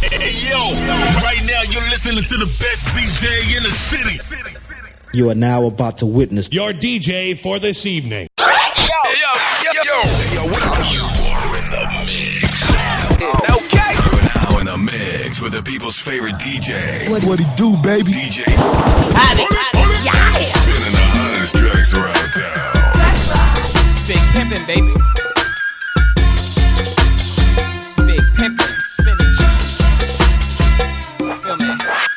Hey, yo, right now you're listening to the best DJ in the city. You are now about to witness your DJ for this evening. Yo, you are in the mix. Okay. You're now in the mix with the people's favorite DJ. What he do, baby? DJ. Spinning the hottest tracks around town. Big pimpin', baby. Big pimpin', spinach. Feel me?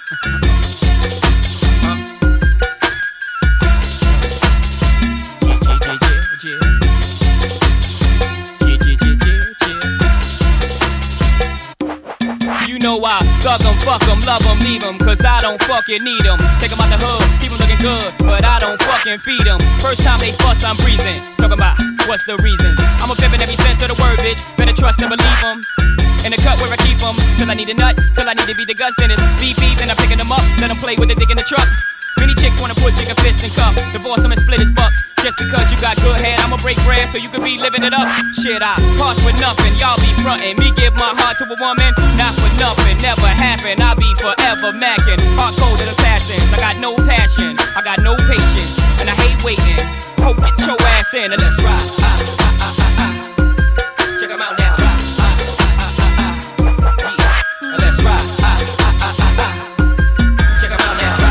You know I thug 'em, fuck 'em, love 'em, leave 'em, cause I don't fucking need 'em. Take 'em out the hood, keep 'em looking good, but I don't fucking feed 'em. First time they fuss, I'm breezing. Talking about what's the reasons. I'm a pimpin' every sense of the word, bitch. Better trust and believe 'em. In the cut where I keep 'em, till I need a nut, till I need to be the guts, then it's beep beep, and I'm picking 'em up, let 'em play with the dick in the truck. Many chicks wanna put chicken fists in cup, divorce 'em and split his bucks. Just because you got good head, I'ma break bread so you could be living it up. Shit, I cost with nothing, y'all be frontin'. Me give my heart to a woman, not for nothing, never happen. I'll be forever mackin', hard-coded assassins. I got no passion, I got no patience, and I hate waiting. Hope get your ass in and let's ride. Check 'em out now. Let's ride. Check 'em out now.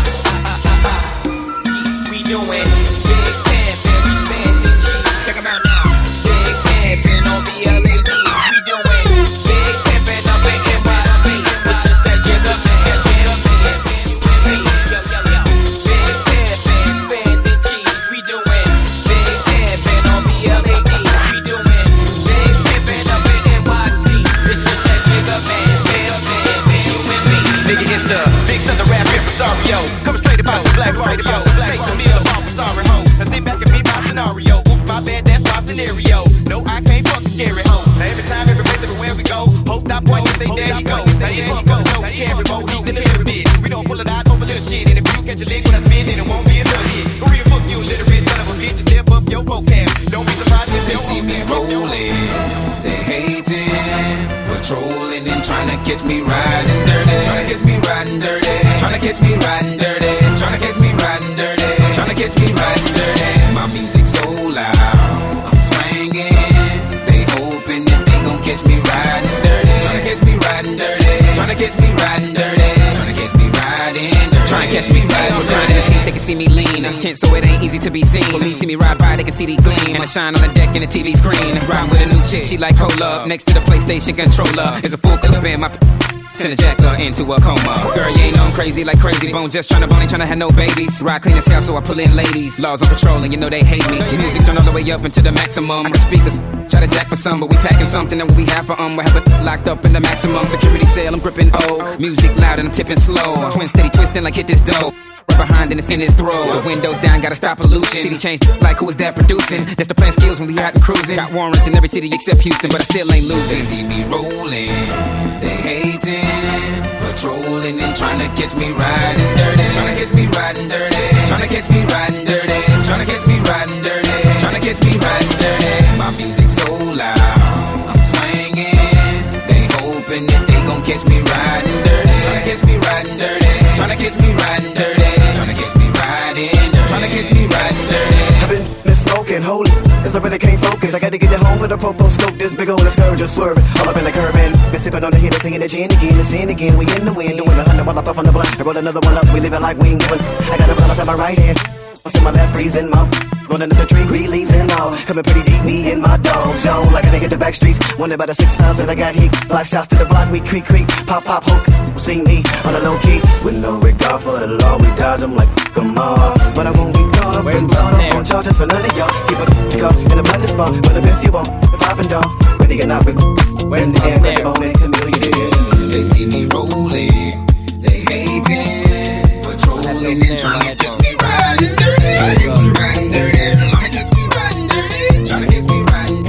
We doing big pimpin', we spending cheap. Check 'em out now. Big pimpin' on the LAD. We doing big pimpin' up in NYC. We just said you're the man, you see it, you feel me? Yo, yo, yo. Big pimpin', spending cheese. We doing big pimpin' on the LAD. We doing big pimpin' up in NYC. We just said you're the man, you see it, you feel me? Nigga, it's the big southern rap impresario. Coming straight about the black radio. Face to me, the bomb was sorry ho. Now sit back and be my scenario. Oops, my bad, that's my scenario. No, I can't fucking scary home. Now every time, every place, everywhere we go. Hope that boy can say there he go. Now there he go. So we carry more heat than a little bit. We don't pull it out over little shit. And if you catch a lick when I spin, then it won't be a little hit. Go real fuck you, illiterate son of a bitch. Step up your vocab. Don't be surprised if They see me rolling, they hating, patrolling and trying to catch me riding dirty. Trying to catch me riding dirty. Trying to catch me riding dirty. Trying to catch me riding dirty. Trying to catch me riding dirty. My music so loud, I'm swinging. They hoping that they gon' catch me riding dirty. Trying to catch me riding dirty. Trying to catch me riding dirty. Trying to catch me riding dirty. Trying to catch me riding dirty. They can see me lean, tense so it ain't easy to be seen. Police see me ride by, they can see the gleam. I shine on the deck in the TV screen. Riding with a new chick, she like cola. Next to the PlayStation controller is a full clip in my send a jacker into a coma. Girl, you ain't know I'm crazy like crazy bone. Just tryna bone, ain't tryna have no babies. Ride clean as hell, so I pull in ladies. Laws on patrol, and you know they hate me. Music turn all the way up into the maximum. I got speakers, try to jack for some, but we packing something that we have for we have it locked up in the maximum security cell. I'm gripping music loud and I'm tipping slow. Twin steady twisting like hit this dough. Behind and it's in his throat. The windows down, gotta stop pollution. City changed like who is that producing? That's the plan skills when we out and cruising. Got warrants in every city except Houston, but I still ain't losing. They see me rolling, they hating, patrolling and trying to catch me riding dirty. Trying to catch me riding dirty. Trying to catch me riding dirty. Trying to catch me riding dirty. Trying to catch me riding dirty. My music so loud, I'm swinging. They hoping that they gon' catch me riding dirty. Trying to catch me riding dirty. Trying to catch me riding dirty. Trying to catch me riding dirty. Trying to catch me riding dirty. I've been smoking, holy, cause I really can't focus. I gotta get it home for the popo scope. This big old scourge just swerving all up in the curb and been sipping on the hit and singing the gin again and sin again. We in the wind, doing 100 while I puff on the blunt. I roll another one up, we living like we ain't giving. I got a blunt up in my right hand, what's in my left, freezing mouth. Rolling up the tree, green leaves and all. Coming pretty deep, me and my dog zone. Like a nigga the back streets. Wonder about the 6 pounds that I got heat. Block shots to the block, we creak, pop, hook. See me on a low key. With no regard for the law, we dodge them like come on. But I won't be caught up and brought up on charges for none of y'all. Keep a cup in a blender spot. But if you want, the poppin' dog. Ready or not, we in the air, cause the bone ain't chameleon. They see me rolling, they hating, patrolling and trying to catch me riding dirty. Trying to catch me riding dirty. Trying to catch me riding dirty. Trying to catch me riding.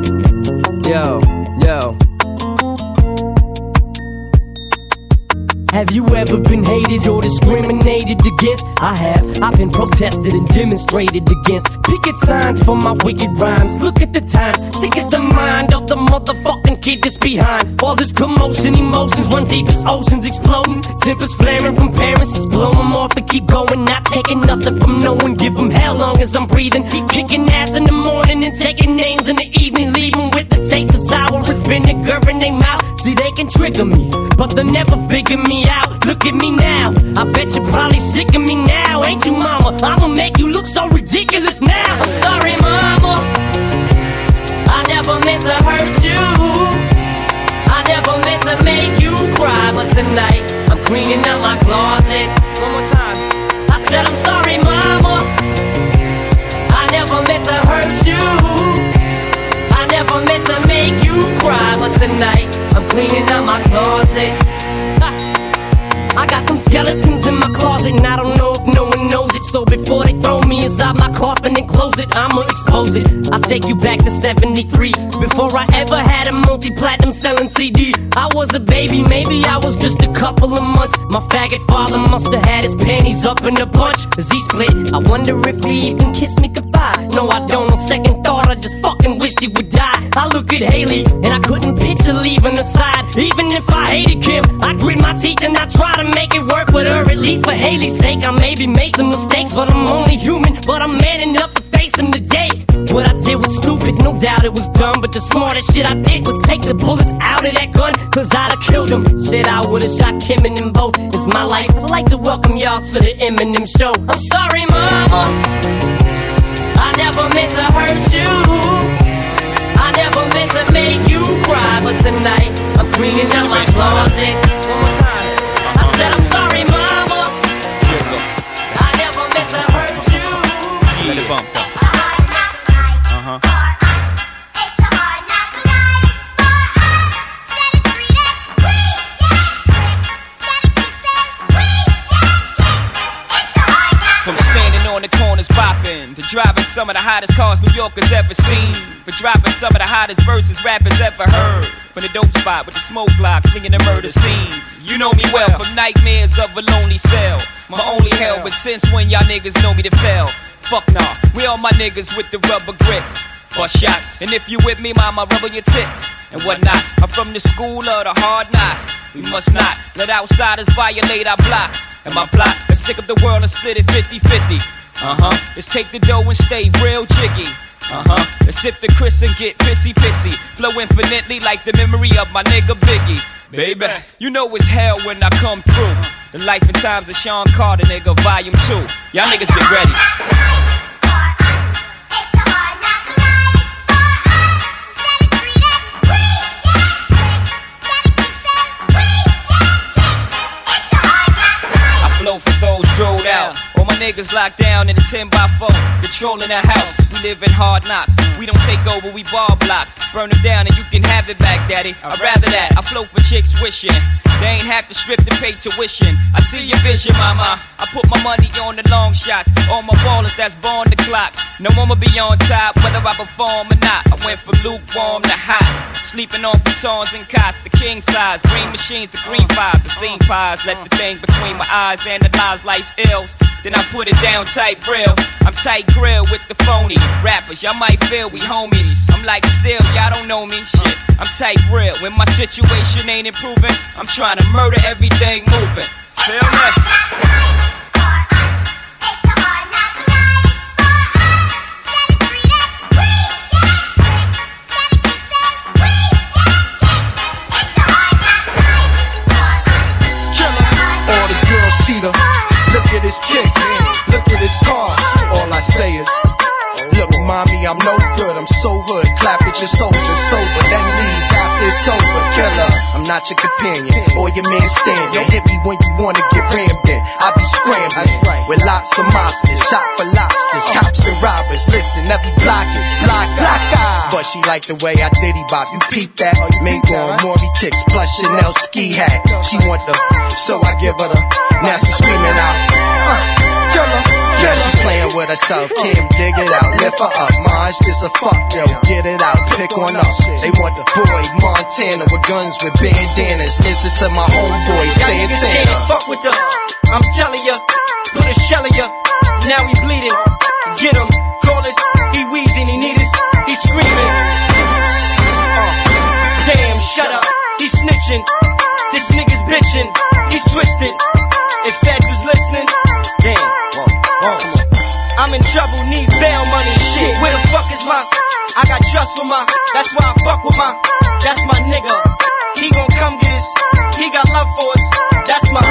Yeah. Yo. Have you ever been hated or discriminated against? I have. I've been protested and demonstrated against. Picket signs for my wicked rhymes. Look at the times. Sick is the mind of the motherfucking kid that's behind. All this commotion, emotions run deep as oceans exploding. Tempers flaring from parents. Just blow them off and keep going. Not taking nothing from no one. Give them hell long as I'm breathing. Keep kicking ass in the morning and taking names in the evening. Leaving with the taste of sour as vinegar in their mouth. See, they can trigger me, but they'll never figure me out. Look at me now, I bet you're probably sick of me now. Ain't you, mama? I'ma make you look so ridiculous now. I'm sorry, mama, I never meant to hurt you. I never meant to make you cry, but tonight I'm cleaning out my closet. One more time. I said I'm sorry, mama, I never meant to hurt you. I never meant to make you cry, but tonight I'm cleaning out my closet. I got some skeletons in my closet, and I don't know if no one knows it. So before they throw me inside my coffin and close it, I'ma expose it. I'll take you back to 73. Before I ever had a multi-platinum selling CD, I was a baby, maybe I was just a couple of months. My faggot father must have had his panties up in a bunch. As he split, I wonder if he even kissed me goodbye. No, I don't. On second thought, I just fucking wished he would die. I look at Haley, and I couldn't picture leaving her side. Even if I hated Kim, I'd grit my teeth and I'd try to make it work with her. At least for Haley's sake, I maybe made some mistakes, but I'm only human. But I'm man enough to face them today. What I did was stupid, no doubt it was dumb, but the smartest shit I did was take the bullets out of that gun, cause I'd have killed him. Shit, I would've shot Kim and them both. It's my life, I'd like to welcome y'all to the Eminem show. I'm sorry, mama, I never meant to hurt you. I never meant to make you cry, but tonight I'm cleaning out my closet. One more time. I said I'm sorry, mama, I never meant to hurt you. Let it bump though. From standing on the corners bopping to driving some of the hottest cars New Yorkers ever seen, for dropping some of the hottest verses rappers ever heard. From the dope spot with the smoke block, flinging the murder scene. You know me well from nightmares of a lonely cell. My only hell, but since when y'all niggas know me to fail? Fuck nah, we all my niggas with the rubber grips. Bust shots, and if you with me, mama, rub on your tits and whatnot. I'm from the school of the hard knocks. We must not let outsiders violate our blocks. And my plot, let's stick up the world and split it 50-50. Let's take the dough and stay real jiggy. Let's sip the Chris and get pissy. Flow infinitely like the memory of my nigga Biggie. Baby, you know it's hell when I come through. The life and times of Sean Carter, nigga, volume 2. Y'all niggas get ready. Flow for those drilled out. All my niggas locked down in a 10x4, controlling the house. We live in hard knocks. We don't take over, we ball blocks. Burn them down and you can have it back, daddy. I'd rather that. I flow for chicks wishing they ain't have to strip to pay tuition. I see your vision, mama. I put my money on the long shots. All my ballers that's born the clock. No one will be on top, whether I perform or not. I went from lukewarm to hot. Sleeping on futons and cots, the king size. Green machines, the green fives, the scene pies. Let the thing between my eyes analyze life's ills. Then I put it down tight real. I'm tight grill with the phony rappers. Y'all might feel we homies. I'm like still, y'all don't know me. Shit, I'm tight real. When my situation ain't improving, I'm trying to murder everything moving. Feel me? Look at his kicks, look at his car. All I say is, look, mommy, I'm no good, I'm so hood. Clap at your soldiers, sober, then leave after it's over. Killer, I'm not your companion or your man stand. Hit me when you wanna get rammed in. I be scrambling with lots of mobsters, shot for lobsters, cops and robbers. Listen, every block is block. But she like the way I diddy bop. You peep that? Mink on Maury kicks plus Chanel ski hat. She want the, so I give her the. Now she screaming out, killer. Yeah, she playing with herself. Kim, dig it out, lift her up. Maj, this a fuck, yo, get it out, pick one up. They want the boy Santana with guns with bandanas. Listen to my homeboy Santana. Can't fuck with them. I'm telling ya, put a shell in ya. Now he bleeding. Get him, call us. He wheezing, he need us. He screaming. Damn, shut up. He snitching. This nigga's bitching. He's twisted. If Fed was listening, damn. I'm in trouble, need bail money. Shit, where the fuck is my? I got trust for my. That's why I fuck with my. That's my nigga. He gon' come get us. He got love for us. That's my.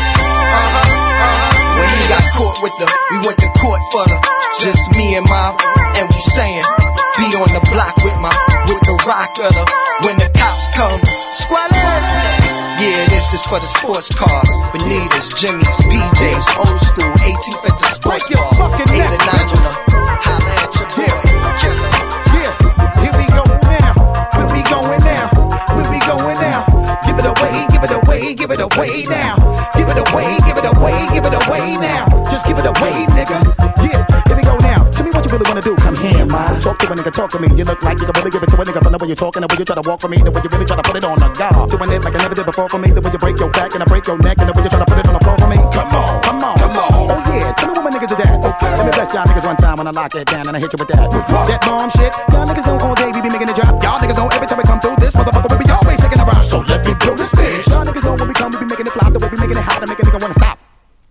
When he got caught with the, we went to court for the. Just me and my, and we saying, be on the block with the rock of the. When the cops come, squalor. Yeah, this is for the sports cars. Bonitas, Jimmy's, BJ's, old school, 18th at the sports bar. 8 and 9 on the holla at your boy. Yeah, here we go now. Where we going now? Where we going now? Give it away, give it away, give it away now. Give it away, give it away, give it away now. Just give it away, nigga. Yeah, here we go now. Tell me what you really wanna do. Come here, man. Talk to a nigga, talk to me. You look like you can really give it to a nigga from the way you're talking, the way you try to walk for me, the way you really try to put it on the guard. Doing it like I never did before for me, the way you break your back and I break your neck, and the way you try to put it on the floor for me. Come on, come on, come on. Oh yeah, tell me what my niggas is at. Okay, let me bless y'all niggas one time when I lock it down and I hit you with that. That bomb shit. Y'all niggas know all day we be making it drop. Y'all niggas know every time we come through this motherfucker we be always taking a rock. So let me blow this bitch. Y'all niggas know when we come we be making it flop, the way we making it hot to make a nigga wanna stop.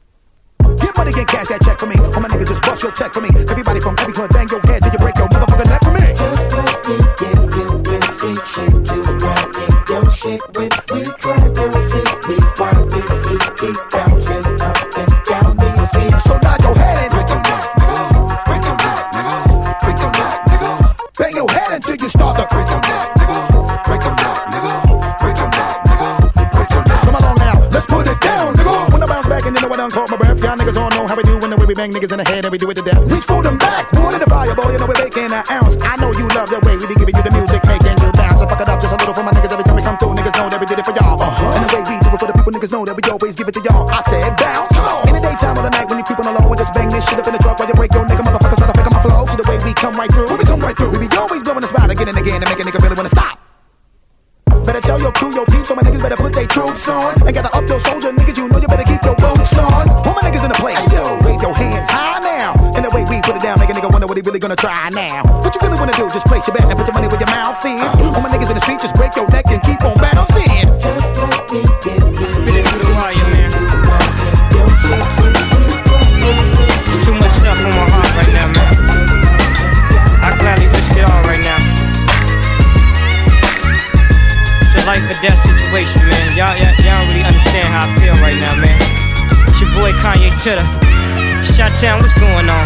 Get money, get cash, that check for me. All my niggas just bust your check for me. Everybody from every hood, bang your head till you break your motherfucking neck for me. Just let me give you real street shit to ride in your shit with. We try to see, we want this heat keep bouncing up and down these streets. So nod your head and break your neck, nigga. Break your neck, nigga. Break your neck, nigga. Bang your head until you start to break your neck, nigga. Break your neck, nigga. Break your neck, nigga. Break your neck. Come along now, let's put it down, nigga. When I bounce back and you know I done caught my breath, y'all niggas all know how we do when the way we bang niggas in the head and we do it to death. Reach for them back, one in the fire, boy, you know we're baking an ounce. I know you love the way we be giving you the music, making you bounce. I fuck it up just a little for my niggas every time we come through. Niggas know that we did it for y'all. And the way we do it for the people, niggas know that we always give it to y'all. I said bounce. In the daytime or the night when you creeping along and just bang this shit up in the truck while you break your nigga motherfuckers try to fake on my flow. So the way we come right through, we come right through. We be always blowing the spot again and again to make a nigga really wanna stop. Better tell your crew, your peeps, so my niggas better put their troops on. And gotta up your soldier, niggas, you know you better keep your boots on. All my niggas in the place, yo, wave your hands high now. And the way we put it down, make a nigga wonder what he really gonna try now. What you really wanna do, just place your bet and put your money where your mouth is. All my niggas in the street, just break your neck and keep on bouncing. Just let me give you spit it through the wire, man. There's too much stuff on my heart right now, man. I gladly risk it all right now. It's a life or death situation, man. Y'all don't really understand how I feel right now, man. It's your boy Kanye Titter. Shot-Town, what's going on?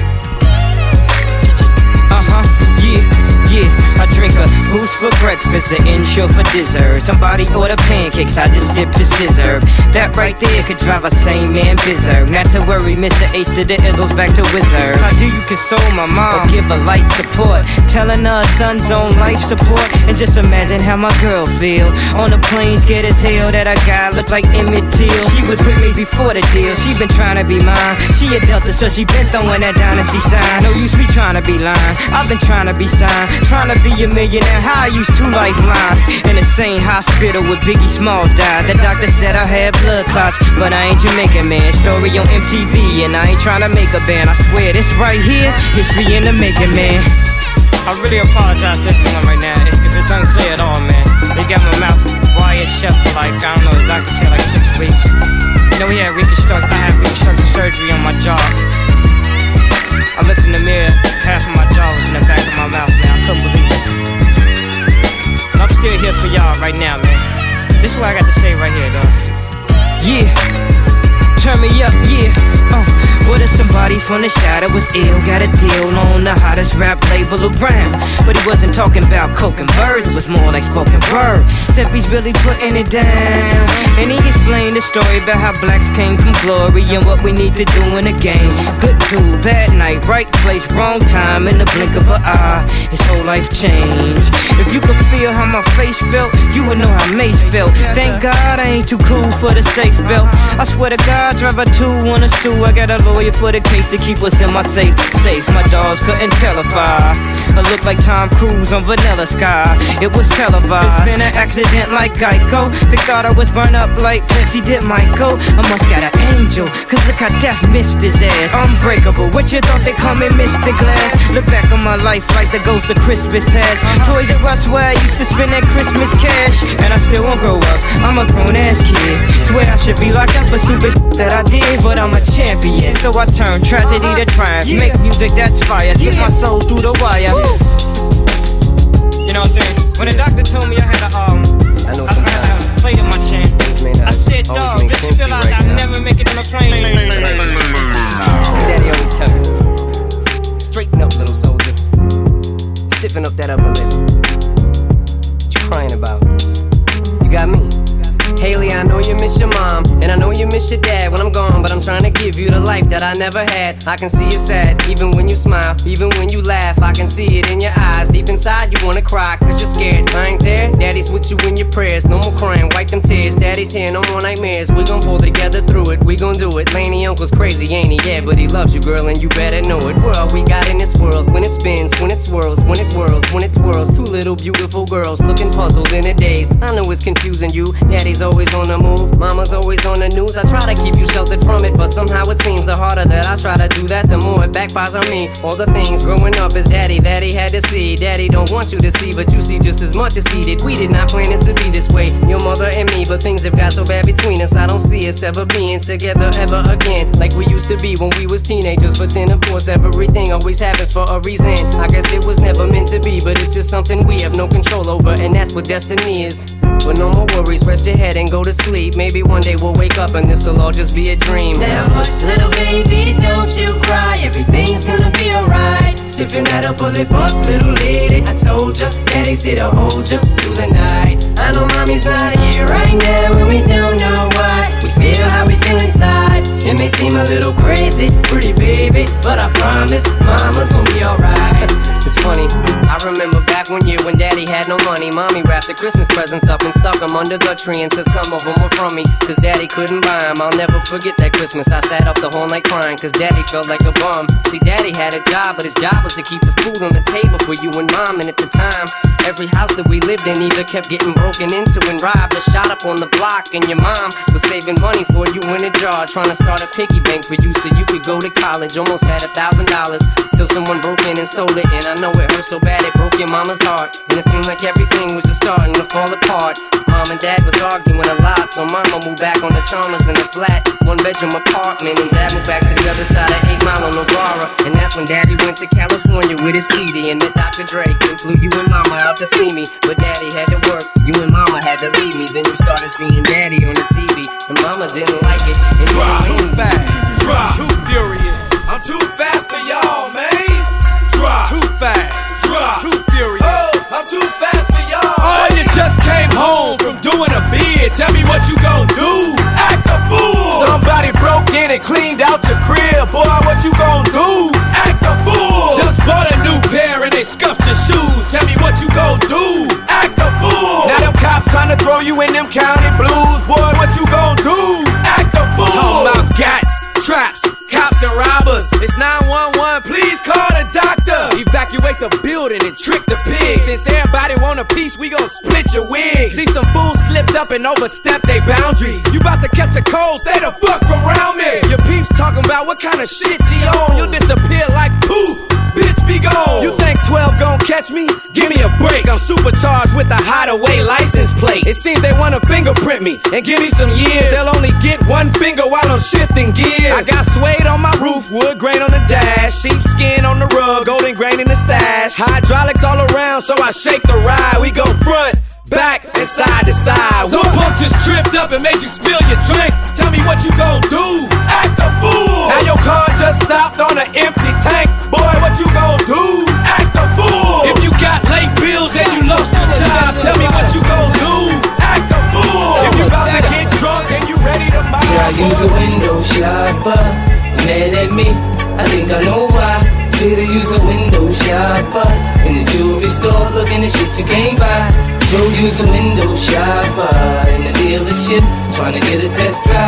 Yeah, I drink a boost for breakfast, an insure for dessert. Somebody order pancakes, I just sip the scissor. That right there could drive a sane man berserk. Not to worry, Mr. Ace to the Izzles back to Wizard. How do you console my mom or give her light support? Telling her son's on life support. And just imagine how my girl feel on the plane, scared as hell that a guy looked like Emmett Till. She was with me before the deal, she been trying to be mine. She a Delta, so she been throwing that dynasty sign. No use me trying to be lying, I've been trying to be signed. Trying to be a millionaire, how I used 2 lifelines. In the same hospital where Biggie Smalls died. The doctor said I had blood clots, but I ain't Jamaican, man. Story on MTV, and I ain't trying to make a band. I swear this right here, history in the making, man. I really apologize to everyone right now if it's unclear at all, man. They got my mouth wired shut for like, I don't know, the doctor said like 6 weeks. You know, I had reconstructive surgery on my jaw. I looked in the mirror, half of my jaw was in the back of my mouth, man. I couldn't believe it. And I'm still here for y'all right now, man. This is what I got to say right here, dog. Yeah, turn me up, yeah. What if somebody from the shadow was ill? Got a deal on the hottest rap label around. But he wasn't talking about coke and birds, it was more like spoken word. Except he's really putting it down. And he explained the story about how blacks came from glory and what we need to do in the game. Good dude, bad night, right place, wrong time. In the blink of an eye, his whole life changed. If you could feel how my face felt, you would know how Mace felt. Thank God I ain't too cool for the safe belt. I swear to God I drive a 2 on a sue. I got a lawyer for the case to keep us in my safe. My dogs couldn't tell if I look like Tom Cruise on Vanilla Sky. It was televised. It's been an accident like Geico. They thought I was burned up like Pepsi did Michael. I must got an angel, cause look how death missed his ass. Unbreakable, what you thought they call me Mr. Glass? Look back on my life like the ghost of Christmas past. Toys R Us where I used to spend that Christmas cash. And I still won't grow up, I'm a grown ass kid. Swear I should be locked up for stupid that I did, but I'm a champion. So I turn tragedy to triumph. Make music that's fire, get my soul through the wire. You know what I'm saying? When the doctor told me I had to play to my champ, I said, dog, just realize I'll never make it on a plane. Daddy always tell me, straighten up, little soldier. Stiffen up that upper lip. What you crying about? You got me. Haley, I know you miss your mom, and I know you miss your dad when I'm gone, but I'm trying to give you the life that I never had. I can see you sad, even when you smile, even when you laugh. I can see it in your eyes, deep inside you wanna cry, cause you're scared. I ain't there, daddy's with you in your prayers. No more crying, wipe them tears, daddy's here, no more nightmares. We gon' pull together through it, we gon' do it. Laney uncle's crazy, ain't he? Yeah, but he loves you, girl, and you better know it. We're all we got in this world, when it spins, when it swirls, when it whirls, when it twirls. Two little beautiful girls, looking puzzled in a daze. I know it's confusing you, daddy's always on the move, mama's always on the news. I try to keep you sheltered from it, but somehow it seems the harder that I try to do that, the more it backfires on me. All the things growing up as daddy that he had to see. Daddy don't want you to see, but you see just as much as he did. We did not plan it to be this way, your mother and me, but things have got so bad between us. I don't see us ever being together ever again, like we used to be when we was teenagers. But then of course everything always happens for a reason. I guess it was never meant to be, but it's just something we have no control over, and that's what destiny is. But no more worries, rest your head and go to sleep. Maybe one day we'll wake up and this'll all just be a dream. Now hush, little baby, don't you cry. Everything's gonna be alright. Stiffen that upper lip up, little lady. I told ya, daddy's here to hold ya through the night. I know mommy's not here right now, and we don't know why. We feel how we feel inside. It may seem a little crazy, pretty baby, but I promise mama's gonna be alright. It's funny, I remember back one year when daddy had no money. Mommy wrapped the Christmas presents up and stuck them under the tree and said some of them were from me, cause daddy couldn't buy them. I'll never forget that Christmas. I sat up the whole night crying, cause daddy felt like a bum. See, daddy had a job, but his job was to keep the food on the table for you and mom. And at the time, every house that we lived in either kept getting broken into and robbed or shot up on the block. And your mom was saving money for you in a jar, trying to start a piggy bank for you so you could go to college. Almost had $1,000 till someone broke in and stole it. And I know it hurt so bad it broke your mama's heart, and it seemed like everything was just starting to fall apart. Mom and dad was arguing a lot, so mama moved back on the Chalmers in a flat, 1-bedroom apartment, and dad moved back to the other side of 8 Mile on Aurora. And that's when daddy went to California with his CD and met Dr. Dre and flew you and mama out to see me. But daddy had to work, you and mama had to leave me. Then you started seeing daddy on the TV, and mama didn't like it. And too fast, too furious. I'm too fast for y'all, man. Too fast, too furious. Oh, I'm too fast for y'all. Oh, you just came home from doing a bid. Tell me what you gon' do. Act a fool. Somebody broke in and cleaned out your crib. Boy, what you gon' do? Act a fool. Just bought a new pair and they scuffed your shoes. Tell me what you gon' do. Act a fool. Now them cops trying to throw you in them county blues. Boy, what you gon' do? Act a fool. Talking about gats, traps, cops and robbers. It's 911, please call the doctor. Evacuate the building and trick the pigs. Since everybody want a piece, we gon' split your wig. See some fools slipped up and overstepped their boundaries. You about to catch a cold, stay the fuck from around me. Your peeps talking about what kind of shit's he on. You'll disappear like poof, bitch be gone. You think 12 gon' catch me? Give me a break. I'm supercharged with a hideaway license plate. It seems they wanna fingerprint me and give me some years. They'll only get one finger while I'm shifting gears. I got suede on my roof, wood grain on the dash, sheepskin on the rug, golden grain in the stash. Hydraulics all around, so I shake the ride. We go front, back, and side to side. Some punk just tripped up and made you spill your drink. Tell me what you gon' do. Act a fool. Now your car just stopped on an empty tank. Boy, what you gon' do? Act a fool. If you got late bills and you lost your job, tell me what you gon' do. Act a fool. If you about to get drunk and you ready to mob. Should I use a window shopper? Mad at me? I think I know why. Should've used a window shopper in the jewelry store, looking at shit you can't buy. So use a window shopper in the dealership, trying to get a test drive.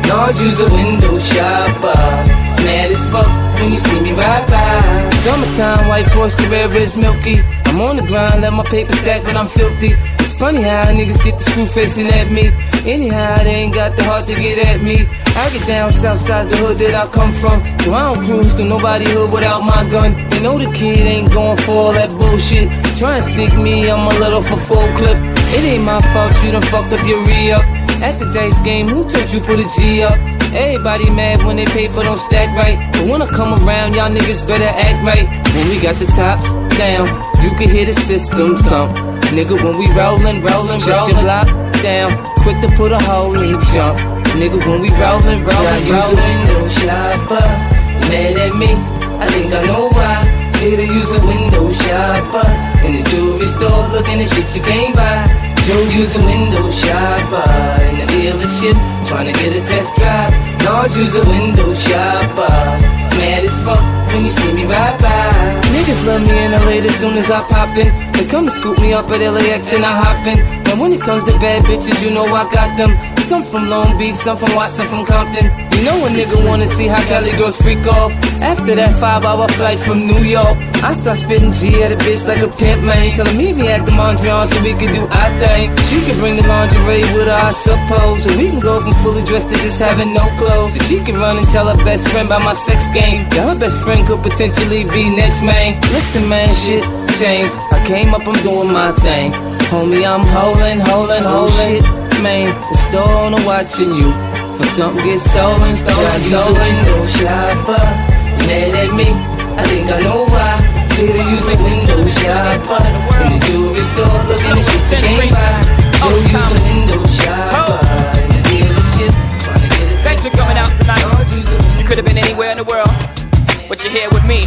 Y'all use a window shopper. Mad as fuck when you see me ride by. Summertime, white Porsche Carrera is milky. I'm on the grind, let my paper stack when I'm filthy. It's funny how niggas get the screw facing at me. Anyhow, they ain't got the heart to get at me. I get down south side, the hood that I come from. So I don't cruise through nobody hood without my gun. They know the kid ain't going for all that bullshit. Try and stick me, I'm a little for full clip. It ain't my fault, you done fucked up your re-up. At the dice game, who told you put a G up? Everybody mad when they paper don't stack right. But when I come around, y'all niggas better act right. When we got the tops down, you can hear the system thump. Nigga, when we rollin', shut your block down. Quick to put a hole in the jump. Nigga, when we rollin', use a window shopper. Mad at me, I think I know why. Here to use a window shopper. In the jewelry store, looking at shit you can't buy. Joe use a window shopper. In the dealership, trying to get a test drive. Dog use a window shopper. Mad as fuck when you see me ride by. Niggas love me in LA as soon as I pop in. They come and scoop me up at LAX and I hop in. And when it comes to bad bitches, you know I got them. Some from Long Beach, some from Watson, from Compton. You know a nigga wanna see how Cali girls freak off. After that 5-hour flight from New York, I start spitting G at a bitch like a pimp, man. Tell her meet me at the Mondrian so we can do our thing. She can bring the lingerie with her, I suppose. So we can go from fully dressed to just having no clothes. So she can run and tell her best friend about my sex game. Yeah, her best friend could potentially be next, man. Listen, man, shit changed. I came up, I'm doing my thing. Homie, I'm holding shit, man. The store owner watching you. For something gets stolen. Use a window shopper. Mad at me, I think I know why. Here to use a window shopper. In the jewelry store, looking at shit you can't buy. So use a window shopper. In the dealership, trying to get it. Thanks for coming out tonight. You could have been anywhere in the world, but you're here with me.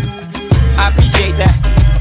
I appreciate that.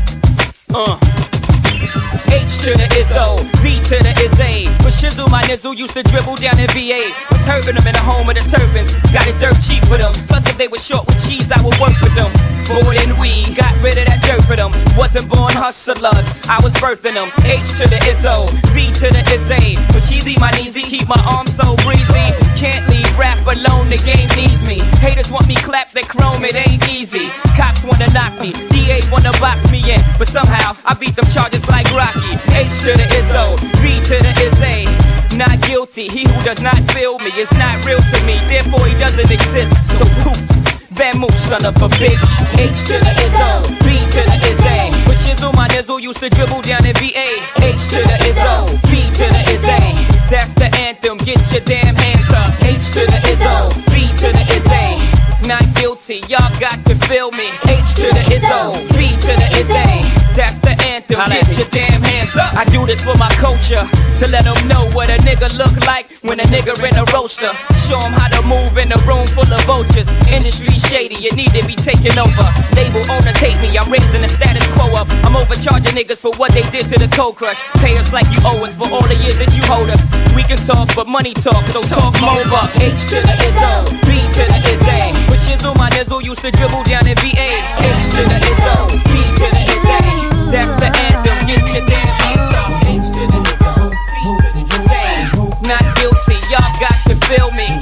H to the Izzo, V to the Izzy. But Shizzle, my nizzle, used to dribble down in VA. Was hurting them in the home of the turbans. Got it dirt cheap for them. Plus if they were short with cheese, I would work with them. More than we got rid of that dirt for them. Wasn't born hustlers, I was birthing them. H to the Izzo, V to the Izzy. But Sheezy, my kneesy, keep my arms so breezy. Can't leave rap alone, the game needs me. Haters want me clap that chrome, it ain't easy. Cops wanna knock me, DA wanna box me in. But somehow, I beat them charges like Rocky. H to the Izzo, V to the Izzy. Not guilty, he who does not feel me is not real to me, therefore he doesn't exist. So poof, bad move, son of a bitch. H to the Izzo, V to the Izzy. But Shizzle, my nizzle, used to dribble down in VA. H to the Izzo, V to the Izzy. That's the anthem, get your damn hands up. H to the Izzo, V to the Izzy. Not guilty, y'all got to feel me. H to the Izzo, V to the Izzy. That's the anthem, get your damn hands up. I do this for my culture, to let them know what a nigga look like when a nigga in a roaster. Show them how to move in a room full of vultures. Industry shady, you need to be taken over. Label owners hate me, I'm raising the status quo up. I'm overcharging niggas for what they did to the Cold Crush. Pay us like you owe us for all the years that you hold us. We can talk, but money talk, so talk more bucks. H to the Izzo, B to the Izzy. With Shizzle, my nizzle used to dribble down in VA. H to the Izzo, B to the Izzy. That's the anthem, get your damn hands up. H to the Izzo, B to the Izzy. Not guilty, y'all got to feel me.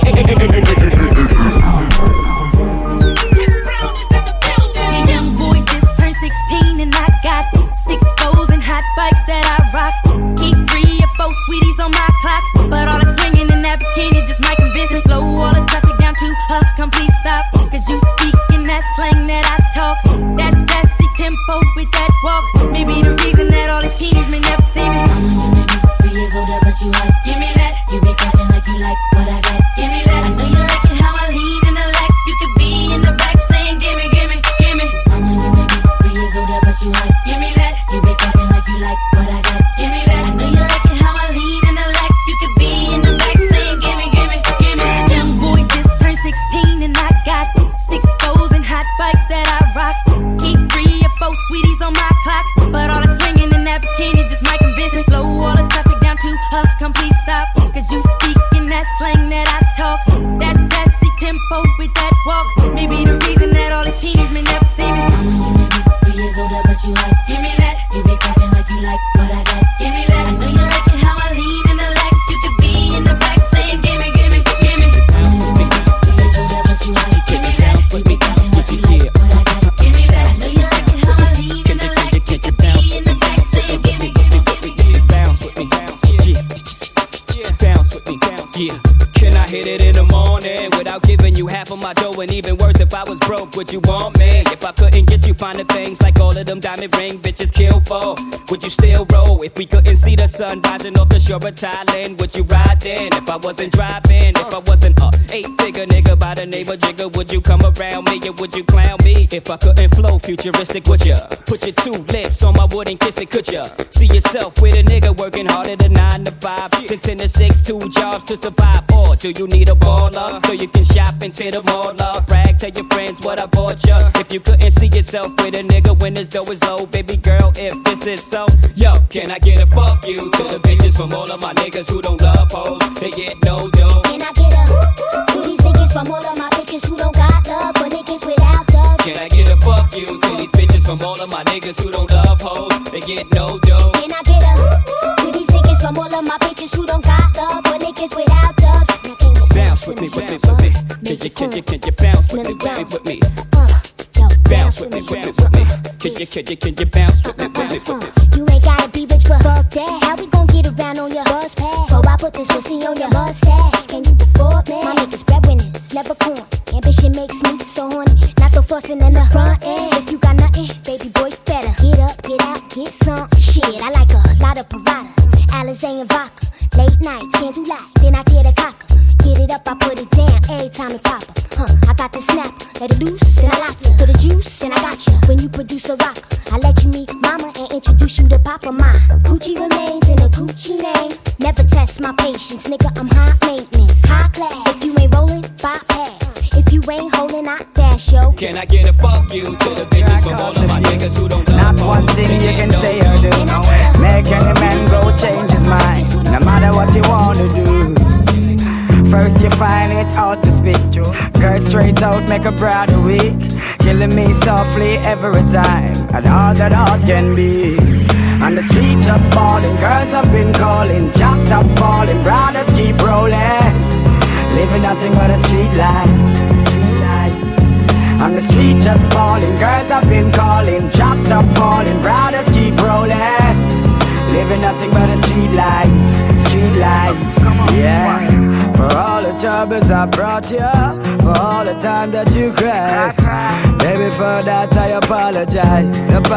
Young boy just turned 16 and I got 6 foes and hot bikes that I rock. Keep 3 or 4 sweeties on my clock, but all the swinging in that bikini just might convince me. Slow all the traffic down to a complete stop. Cause you speak in that slang that I talk. That sassy tempo with that walk. Maybe the reason that all these teens may never see me. Mama, you may be 3 years older, but you like. Give me that. You be talking like you like what I got. Give me that. I know you like it how I lead in the lack. You could be in the back saying gimme, gimme, gimme. Mama, you may be 3 years older, but you like. Give me that. You be talking like you like what I got. Give me that. I know you like it how I lead in the lack. You could be in the back saying gimme, gimme, gimme. Young boy just turned 16 and I got 6 foes and hot bikes that I rock. Keep 3 or 4 sweeties on my clock, but all the swinging in that bikini just might convince me. Slow all the traffic down to a complete me, bounce with me, yeah. Can I hit it in the morning without giving you half of my dough? And even worse, if I was broke, would you want me? If I couldn't get you finer things like all of them diamond ring bitches kill for, would you still roll? If we couldn't see the sun rising off the shore of Thailand, would you ride then? If I wasn't driving, if I wasn't a 8-figure nigga by the name of Jigga, would you come around me or would you clown me? If I couldn't flow futuristic, would ya put your 2 lips on my wood and kiss it? Could ya see yourself with a nigga working harder than 9 to 5, than 10 to 6, 2 jobs to survive? Or do you need a baller so you can shop into the mall? Brag, tell your friends what I bought ya. If you couldn't see yourself with a nigga when his dough is low, baby girl, if this is so, yo, can I get a fuck you to the bitches from all of my niggas who don't love hoes? They get no dough. Can I get a to these niggas from all of my bitches who don't got love for niggas without love? Can I get a fuck you to these bitches from all of my niggas who don't love hoes? They get no dough. Can I get a to these niggas from all of my bitches who don't got love for niggas without love? Bounce with me, with me, with me. Can you bounce with me, with me? Bounce with me, with me, with me. Can you bounce with me, with me, with me? You ain't gotta be rich, but fuck that. How we gon' get around on your bus pass? So I put this pussy on your mustache. Can you afford me? My niggas breadwinners, never corn. Ambition makes me so horny. Not the fussing in the front end. If you got nothing, baby boy, you better get up, get out, get some shit. I like a lot of Parada, Alizé and vodka. Late nights, can't do lie, then I get a cocker. Get it up, I put it down, every time it pop up. I got the snap, let it loose, then I lock you. For the juice, then I got you. When you produce a rocker, I let you meet mama and introduce you to papa. My Gucci remains in a Gucci name. Never test my patience, nigga, I'm high maintenance, high class. If you ain't rolling, bypass. If you ain't holding, I dash, yo. Can I get a fuck you to the bitches from all of my niggas who don't love Not one thing you can say or do. Make any man go change his mind, no matter what you wanna do. First you find it out to speak. Girl straight out, make a brother weak. Killing me softly every time, and all that art can be. On the street just falling, girls have been calling. Chopped up falling, brothers keep rolling. Living nothing but a street life. On the street just falling, girls have been calling. Chopped up falling, brothers keep rolling. Living nothing but a street life. Yeah. For all the troubles I brought you, for all the time that you cried, baby, for that I apologize,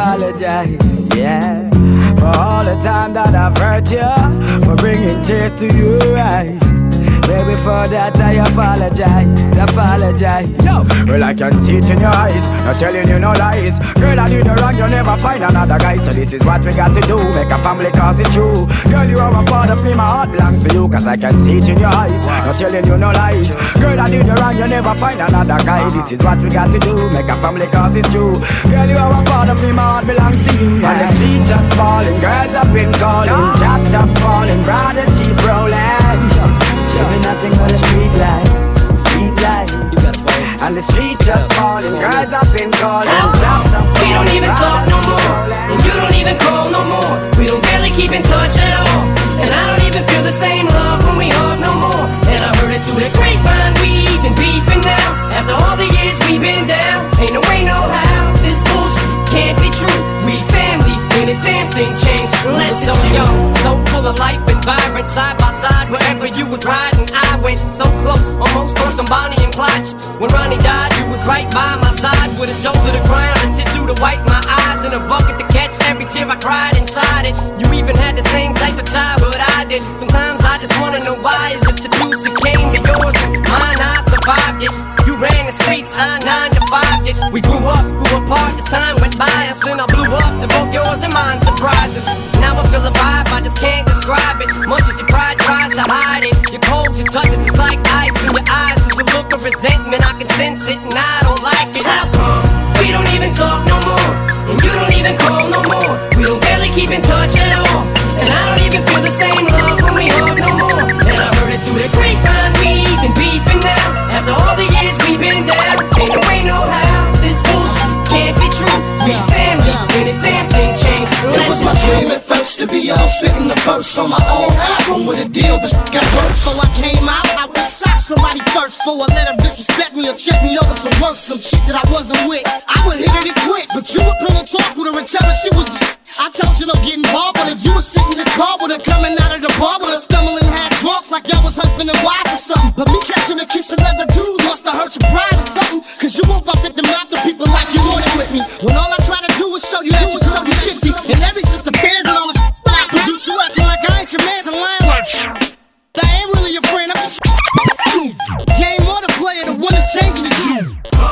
yeah. For all the time that I've hurt you, for bringing tears to your eyes, baby, for that I apologize. Yo, well I can see it in your eyes, not telling you no lies. Girl, I do the wrong, you'll never find another guy. So this is what we got to do, make a family cause it's true. Girl, you are a part of me, my heart belongs to you. Cause I can see it in your eyes, not telling you no lies. Girl, I do the wrong, you'll never find another guy. This is what we got to do, make a family cause it's true. Girl, you are a part of me, my heart belongs to you. On the street just falling, girls have been calling. Chopped up falling, brothers keep rolling. Living nothing but a street life. On the street just falling, girls have been calling. We don't even talk no more, and you don't even call no more. We don't barely keep in touch at all, and I don't even feel the same love when we hug no more. And I heard it through the grapevine, we even beefing now. After all the years we've been down, ain't no way, no how. This bullshit can't be true. We family, ain't a damn thing changed unless it's you. So full of life and vibrant, side by side, wherever you was riding, I went so close, almost on some Bonnie and Clyde. When Ronnie died, you was right by my side, with a shoulder to cry on, a tissue to wipe my eyes, and a bucket to catch every tear I cried inside it. You even had the same type of childhood I did. Sometimes I just wanna know why, as if the juice came to yours and mine, I survived it. You ran the streets, I 9 to 5 it. We grew apart as time went by us, and I blew up to both yours and mine surprises. Now I feel a vibe, I just can't describe it. Much as your pride tries to hide it, you're cold, you touch it, it's like ice in your eyes. It's a look of resentment, I can sense it, and I don't like it. How come we don't even talk no more, and you don't even call no more? We don't barely keep in touch at all, and I don't even feel the same love when we hug no more. And I heard it through the grapevine, we even beefing now. After all the years we've been down, ain't no way, no how. This bullshit can't be true. We family, ain't a damn thing changed. It was my dream at first to be all spitting the verse on my own album with a deal, but got worse. So I came out, I would shot somebody first before I let them disrespect me or check me over some work, some shit that I wasn't with. I would hit it and quit, but you would play and talk with her and tell her she was the shit. I told you don't get involved with it. You was sitting in the car with her, coming out of the bar with her, stumbling half drunk like y'all was husband and wife or something. But me catching a kiss another dude must have hurt your pride or something. Cause you won't fuck at the mouth to people like you wanted with me. When all I try to do is show you that you could be shifty. And every sister fans and all this I produce, you acting like I ain't your man's and lying like I ain't really your friend, I'm just game or the player, the one that's changing is you.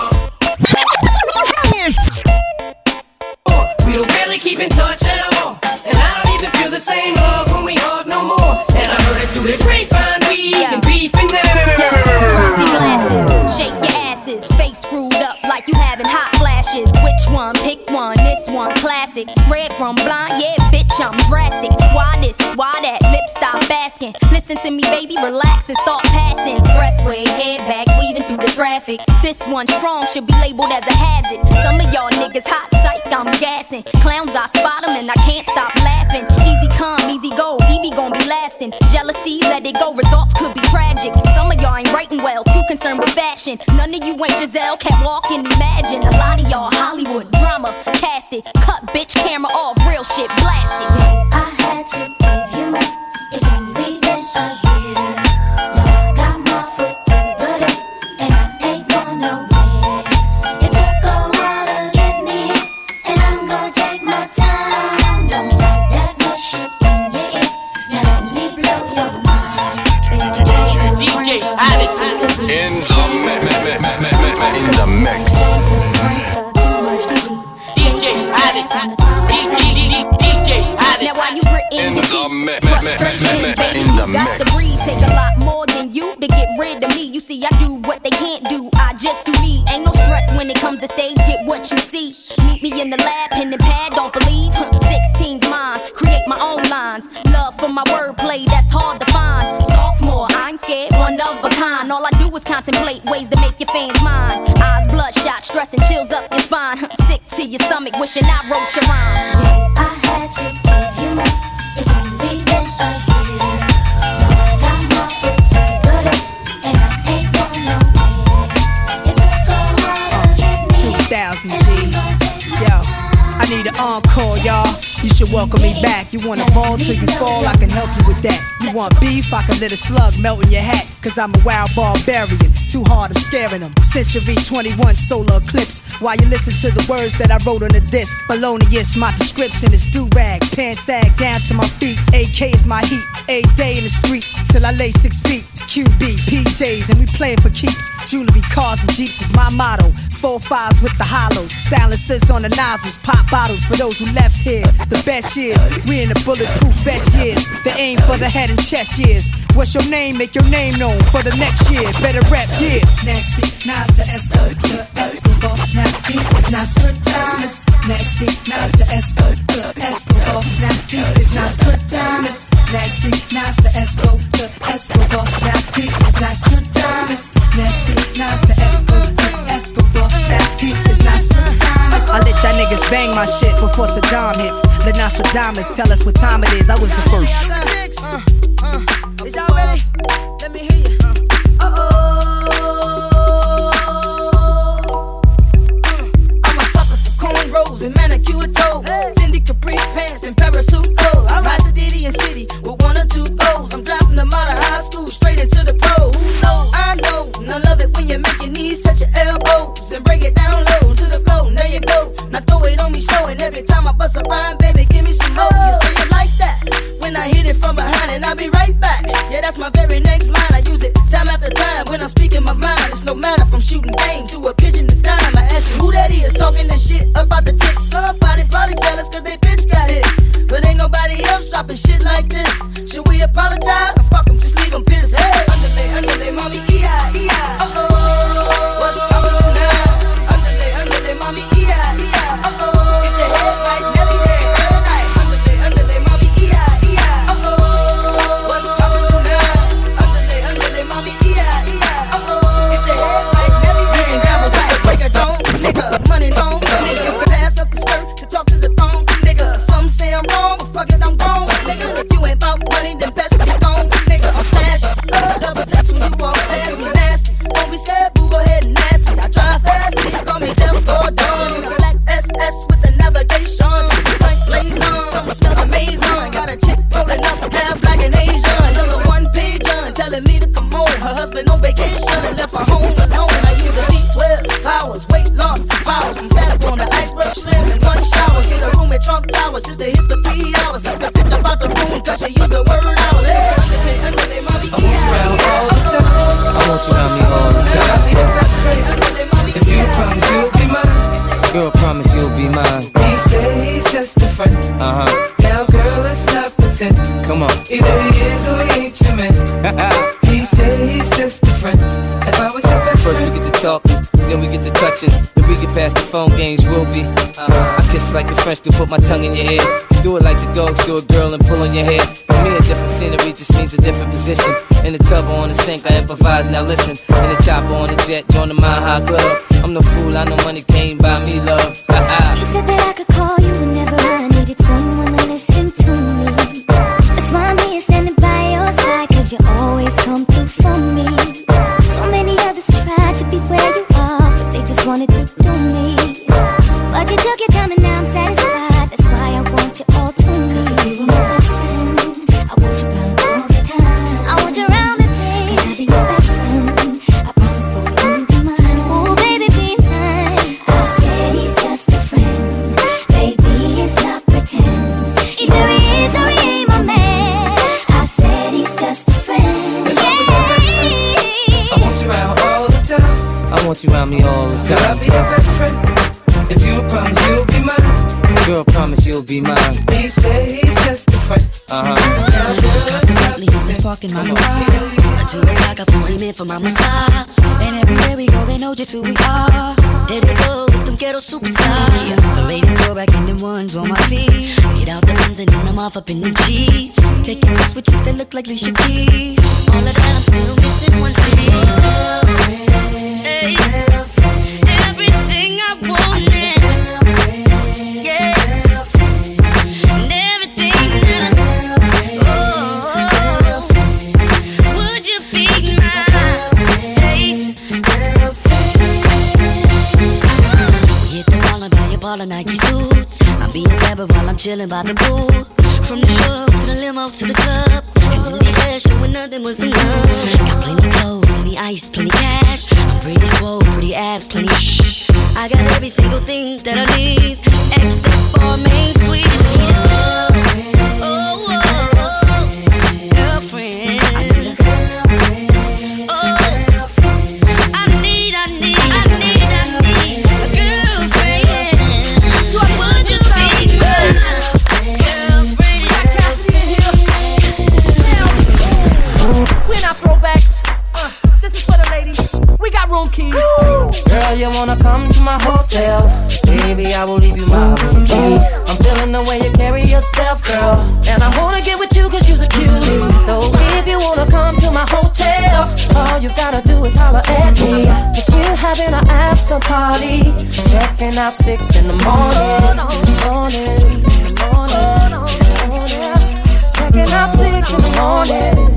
We don't really keep in touch at all, and I don't even feel the same love when we hug no more. And I heard it through the grapevine, we even beefing now. Poppy glasses, shake your asses, face screwed up like you having hot flashes. Which one? Pick one. This one classic. Red from blind, yeah, bitch, I'm drastic. Why this? Why that? Lip stop asking. Listen to me, baby, relax and start passing. Expressway, head back, weaving through the traffic. This one strong should be labeled as a hazard. Some of y'all niggas hot psych, I'm gassing. Clowns, I spot them and I can't stop laughing. Easy come, easy go, Evie gon' be lasting. Jealousy, let it go, results could be tragic. Some of y'all ain't writing well, too concerned with fashion. None of you ain't Giselle, can't walk and imagine. A lot of y'all Hollywood drama, cast it. Cut bitch, camera off, real shit, blast it. I had to give you up, it's only been a year. Now I got my foot through the door, and I ain't going nowhere. It took a while to get me here, and I'm gonna take my time. Don't fight that much shit in your ear, now let me blow your mind. DJ Alex in the mix. Now while you written your frustrations, baby, got to breathe. Take a lot more than you to get rid of me. You see, I do what they can't do. I just do me. Ain't no stress when it comes to stage. Get what you see. Meet me in the lab, pen and pad. Don't believe 16's mine. Create my own lines. Love for my wordplay, that's hard to find. Sophomore, I ain't scared, one of a kind. All I do is contemplate ways to make your fans mine. Eyes bloodshot, stress and chills up your spine. Sick to your stomach, wishing I wrote your rhyme. I had to give you up, it's only been a year. Now I got my foot through the door, and I ain't going nowhere. It took a while to get me 2000 G, yo, I need an encore, y'all. You should welcome me back. You wanna ball till you fall, I can help you with that. You want beef, I can let a slug melt in your hat. Cause I'm a wild barbarian, too hard, I'm scaring them. Century 21 solar eclipse. While you listen to the words that I wrote on the disc. Felonious, my description is do-rag. Pants sag down to my feet. AK is my heat. A day in the street till I lay 6 feet. QB, PJs, and we playing for keeps. Jewelry, cars, and jeeps is my motto. 4-5s with the hollows. Silencers on the nozzles. Pop bottles for those who left here. The best years, we in the bulletproof vest years. The aim for the head and chest years. What's your name? Make your name known for the next year. Better rap, yeah. Nasty, Nas the Escobar. Now he is Nostradamus. Nasty, Nas the Escobar. Now he is Nostradamus. Nasty, Nas the Escobar. Now he is Nostradamus. Nasty, Nas the Escobar. Now he is Nostradamus. I let y'all niggas bang my shit before Saddam hits. Let Nostradamus tell us what time it is. I was the first. Is y'all ready? Let me hear you. I'm a sucker for cornrows and manicured toes. Fendi capri pants and parasuit clothes. I rise to Diddy and City with 1 or 2 goals. I'm dropping them out of high school straight into the pro. Who knows? I know. And I love it when you make your knees touch your elbows and break it down low to the floor. There you go. Now throw it on me slow, and every time I bust a rhyme, baby, give me some more. You say it like that when I hit it from behind, and I'll be right back. Yeah, that's my very next line. I use it time after time when I'm speaking my mind. It's no matter from shooting game to a pigeon to dime. I ask you who that is talking this shit about the ticks. Somebody probably jealous cause they bitch got hit, but ain't nobody else dropping shit like this. Should we apologize or fuck them, just leave them pissed? Hey, underlay, mommy, E-I. What's poppin' on now? Underlay, mommy, E-I. If the head right, Nelly red, her night. Underlay, mommy, E-I. What's poppin' on now? Underlay, mommy, E-I. If the head right, Nelly red, you can dabble tight, break a dome, nigga, money don't. Nigga, pass up the skirt to talk to the thong, nigga. Some say I'm wrong, but fuck it, I'm grown, nigga. If you ain't about money, then best you go. friend. Now, girl, let's not pretend. Come on. Either he is or he ain't your man. He said he's just a friend. If I was your best First we get to talking, then we get to touching. Then we get past the phone games, we'll be. I kiss like the French to put my tongue in your ear. Do it like the dogs do a girl and pull on your hair. For me, a different scenery just means a different position. In the tub or on the sink, I improvise, now listen. In the chopper on the jet, join the Mile High Club. I'm no fool, I know money can't buy me love. You said that I could call you whenever I needed someone to listen to me. That's why I'm here standing by your side, cause you always come through for me. So many others tried to be where you are, but they just wanted to do me. But you took your time and now I'm satisfied. That's why I want you all to me. Cause if you were my best friend, I want you around all the time. I want you around me, babe. Can I be your best friend? I promise, boy, you'll be mine. Ooh, baby, be mine. I said he's just a friend. Baby, it's not pretend. Either he is or he ain't my man. I said he's just a friend. If I was your best friend, I want you around all the time. I want you around me all the Can I time. be your best friend? If you promise you'll be mine. Girl, promise you'll be mine. He said he's just a friend. He's parking my garage. At 2 o'clock, I pull him in for my massage. And everywhere we go, they know just who we are. There they go, it's them ghetto superstars. The ladies go back in them ones on my feet. Get out the Benz and then I'm off up in the Jeep. Taking pics with chicks that look like Alicia Keys. All of that, I'm still missing one thing. Hey, everything I wanted. Yeah. And everything that would you be mine? We hit the ball and buy your ball and Nike suits. I'm being clever while I'm chilling by the pool. From the show to the limo to the club. Hands in the air, showing nothing was enough. Got plenty clothes, plenty ice, plenty cash. I'm pretty swole, pretty abs, plenty shh. I got every single thing that I need, except for a main squeeze. Girlfriend. I need a girlfriend. I need a girlfriend. Would you be my We're not throwbacks. This is for the ladies. We got room keys. Girl, you wanna come to my hotel? Baby, I will leave you my room key. I'm feeling the way you carry yourself, girl. And I wanna get with you cause you're so cute. So if you wanna come to my hotel, all you gotta do is holler at me. Cause we're having an after party. Checking out 6 in the morning. Checking out 6 in the morning.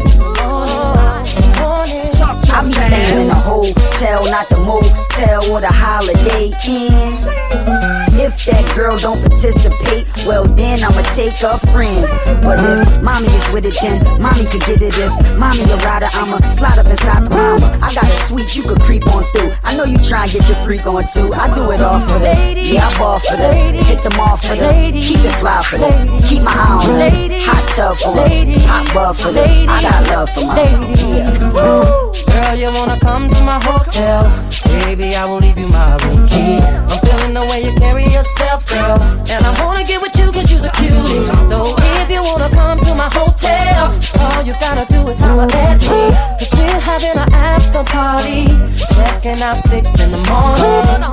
I be staying in a hotel, not the motel or the Holiday Inn. If that girl don't participate, well then I'ma take a friend. But if mommy is with it, then mommy could get it. If mommy a rider, I'ma slide up inside the mama. I got a suite you could creep on through. I know you try and get your freak on too. I do it all for that. Yeah, I ball for that. Hit them off for that. Keep it fly for that. Keep my eye on that. Hot tub for that. Hot bub for that. I got love for my Girl, you wanna come to my hotel? Baby, I will leave you my room key. I'm feeling the way you carry yourself, girl. And I wanna get with you cause you're so cute. So if you wanna come to my hotel, all you gotta do is holler at me. Cause we're having an after party. Checking out 6 in the morning.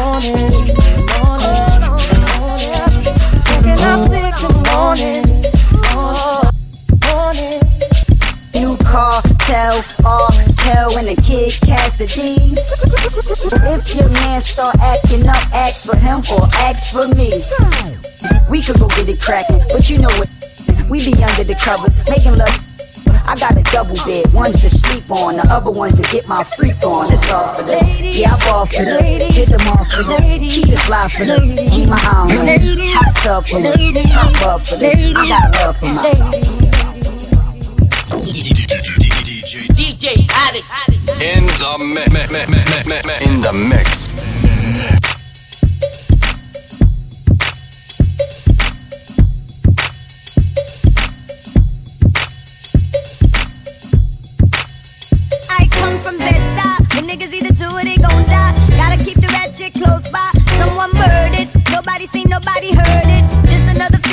Checking out 6 in the morning. New cartel, all hell in the Kid Cassidy. If your man start acting up, ask for him or ask for me. We could go get it crackin', but you know what? We be under the covers, making love. I got a double bed, one's to sleep on, the other one's to get my freak on. It's all for that. Yeah, I ball for that. Hit them off for that. Keep it fly for that. Keep my eye on that. Hot tub for that. Hot bub for that. I got love for my DJ Addict in the mix. I come from Bed-Stuy. The niggas either do or they gon' die. Gotta keep the ratchet close by. Someone murdered. Nobody seen, nobody heard it. Just another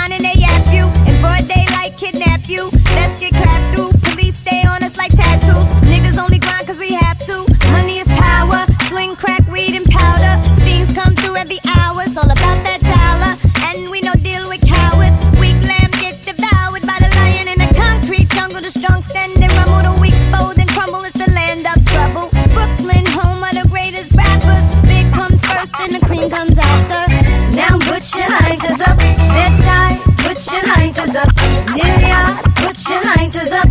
line and they yap you. In broad daylight, kidnap you. Let's get clapped through. Police stay on us like tattoos. Niggas only grind cause we have to. Money is power. Sling, crack, weed, and powder. Fiends come through every hour. It's all about that dollar. And we no deal with cowards. Weak lamb get devoured by the lion in the concrete jungle. The strong stand and rumble. The weak fold and crumble. It's the land of trouble. Brooklyn, home of the greatest rappers. Big comes first and the cream comes after. Now put your lighters up. Bed-Stuy, put your lighters up. New York, put your lighters up.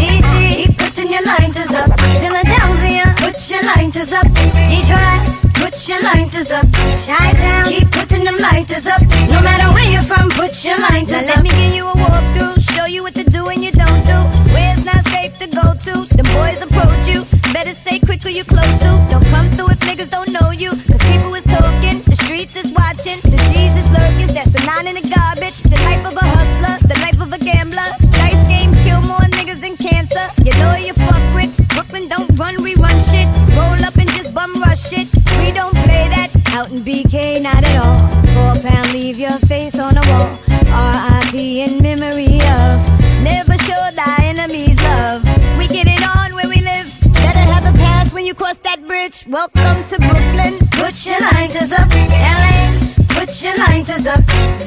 DC, keep putting your lighters up. Philadelphia, put your lighters up. Detroit, put your lighters up. Chi-Town, keep putting them lighters up. No matter where you're from, put your lighters up. Let me give you a walkthrough, show you what to do and you don't do. Where it's not safe to go to, the boys approach you. Better stay quick who you close to. Don't come through if niggas don't know you. Cause people is talking, the streets is watching. The G's is lurking, that's the nine in the garbage. The life of a hustler, the life of a gambler. Dice games kill more niggas than cancer. You know you fuck with Brooklyn, don't run, we run shit. Roll up and just bum rush it. We don't play that out in BK, not at all. £4, leave your face on the wall. R.I.P. in memory of. Never show thy enemies love. We get it on where we live. Better have a pass when you cross that bridge. Welcome to Brooklyn. Put your lighters up. LA, put your lighters up.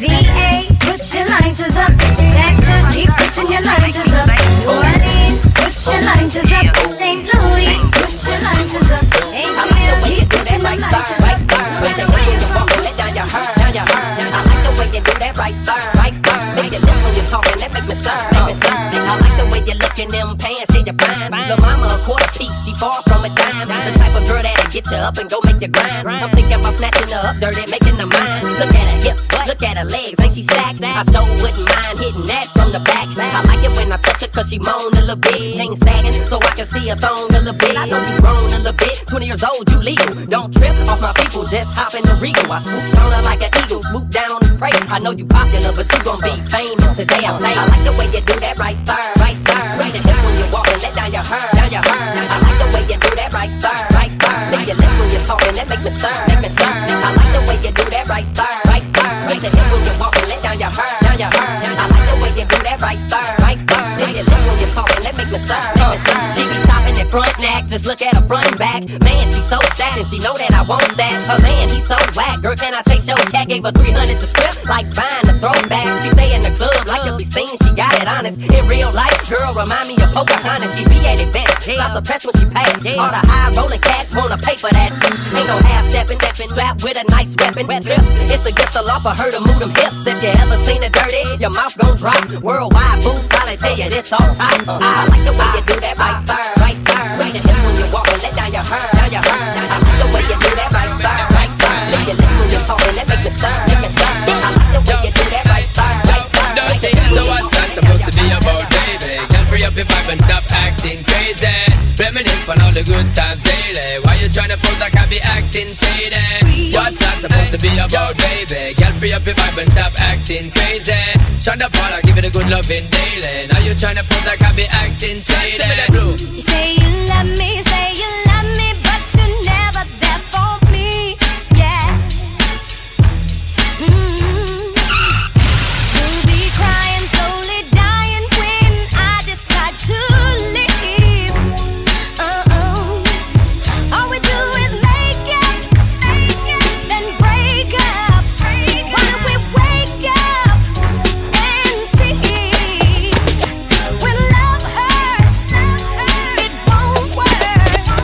VA, put your lighters up. Texas, keep putting your lighters up. New Orleans, put your lighters up. St. Louis, put your lighters up. ATL, keep putting your lighters up. Let down your hair, down your hair. I like the way you do that right there, right there. Make it look when you're talking, that make me stir, make me stir. I like the way you look in them pants, yeah, you're fine. Lil' mama a quarter piece, she far from a dime. The type of girl that'll get you up and go make you grind. I'm thinking about snatching her up dirty, making her mine. Look at her hips, look at her legs, ain't she stacked? I sure wouldn't mind hitting that from the back. I like it when I touch her cause she moan a little bit. Chain sagging so I can see her thong a little bit. I know you grown a little bit, 20 years old, you legal. Don't trip off my people, just hop in the Regal. I swoop on her like an eagle, swoop down on the prey. I know you popular, but you gon' be famous today. I say, I like the way you do that right there, right there. Switch your hips when you walk and let down your hair, down your hair. I like the way you do that right there, right there. Make your lips when you're talking, that make me stir, make me stir. I like the way you do that right there, right there. Switch your hips when you walk and let down your hair, down your hair. I like the way you do that right there, right there. Make your lips when you're talking, that make me stir, make me stir. She be shopping at front neck, just look at her front and back. Man, she so sad and she know that I want that. Her man, he so whack. Girl, can I take your cat? Gave her 300 to strip, like buying a throwback. She stay in the club like you'll be seen. She got it honest. In real life, girl, remind me of Pocahontas. She be at events, stop the press when she pass. All the high rolling cats wanna pay for that. Ain't no half stepping, strapped with a nice weapon. It's against the law for her to move them hips. If you ever seen her dirty, your mouth gon' drop. Worldwide booze probably tell you this all time. I like the way you do that right there, right there. Switch your hips when you walk and let down your hair, down your hair. I like the way you do that right there, right there. Make your lips when you're talking, that make me stir, make me stir. I like the way you do that right there, right there. Dirty, so what's that supposed to be about, baby? Girl, free up your vibe and stop acting crazy. Reminisce on all the good times daily. Why you tryna pose like I be acting shady? What's that supposed to be about, baby? Girl, free up your vibe and stop acting crazy. Shonda Paula, give it a good loving daily. Now you tryna pose like I be acting shady. You say you love me, but you're never there for me. Yeah. You'll be crying, slowly dying when I decide to leave. All we do is make up, then break up. Why don't we wake up and see? When love hurts, it won't work.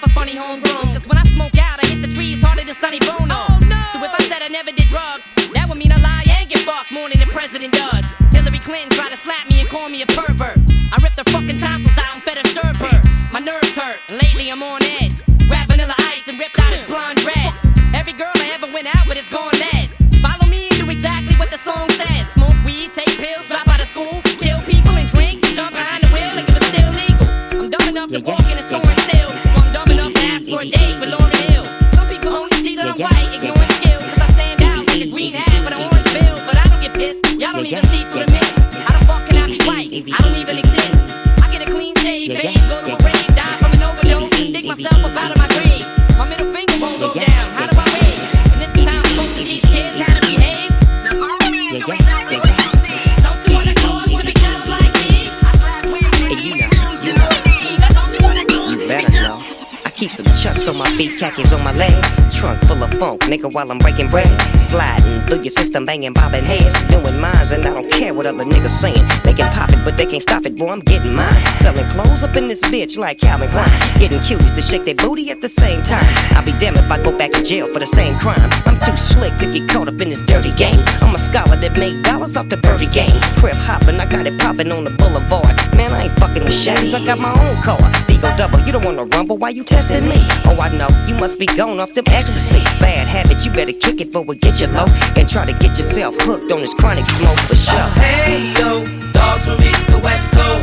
funny homegrown. Cause when I smoke out, I hit the trees harder than Sonny Bono. So if I said I never did drugs, that would mean I lie and get fucked more than the president does. Hillary Clinton tried to slap me and call me a pervert. I ripped her fucking tonsils out and fed her sherbet. My nerves hurt, and lately I'm on edge. Grab Vanilla Ice and ripped out his blonde dreads. Every girl I ever went out with is gone less. Follow me and do exactly what the song says. Smoke weed, take pills, drop out of school, kill people and drink, jump behind the wheel like it was still legal. I'm dumb enough to walk in the store and steal, so I'm dumb enough to ask for a date with Lauryn Hill. Some people only see that I'm white, ignoring skill, cause I stand out like a green hat with an orange bill. But I don't get pissed, y'all don't even see through the mist. How the fuck can I be white? I don't even exist. I get a clean shave, babe, go to a rave, die from an overdose, and dig myself up out of my grave. My middle finger won't go down, how do I wave? And this is how I'm supposed to teach kids how to behave. Now follow me and do exactly what you see. Don't you wanna go to be just like me? I slap women and you know me. Now don't you wanna go to be just like me? Keep some chucks on my feet, khakis on my legs. Trunk full of funk, nigga, while I'm breaking bread. Sliding through your system, banging, bobbing heads. Doing mines, and I don't care what other niggas saying. They can pop it, but they can't stop it, boy, I'm getting mine. Selling clothes up in this bitch like Calvin Klein. Getting cuties to shake their booty at the same time. I'll be damned if I go back to jail for the same crime. I'm too slick to get caught up in this dirty game. I'm a scholar that made dollars off the birdie game. Crib hopping, I got it popping on the boulevard. Man, I ain't fucking with shaggies, I got my own car. Digo double, you don't wanna rumble, why you testing me? Oh, I know, you must be gone off them ecstasy. Bad habit, you better kick it before we get you low. And try to get yourself hooked on this chronic smoke for sure. Hey yo, dogs from east to west coast.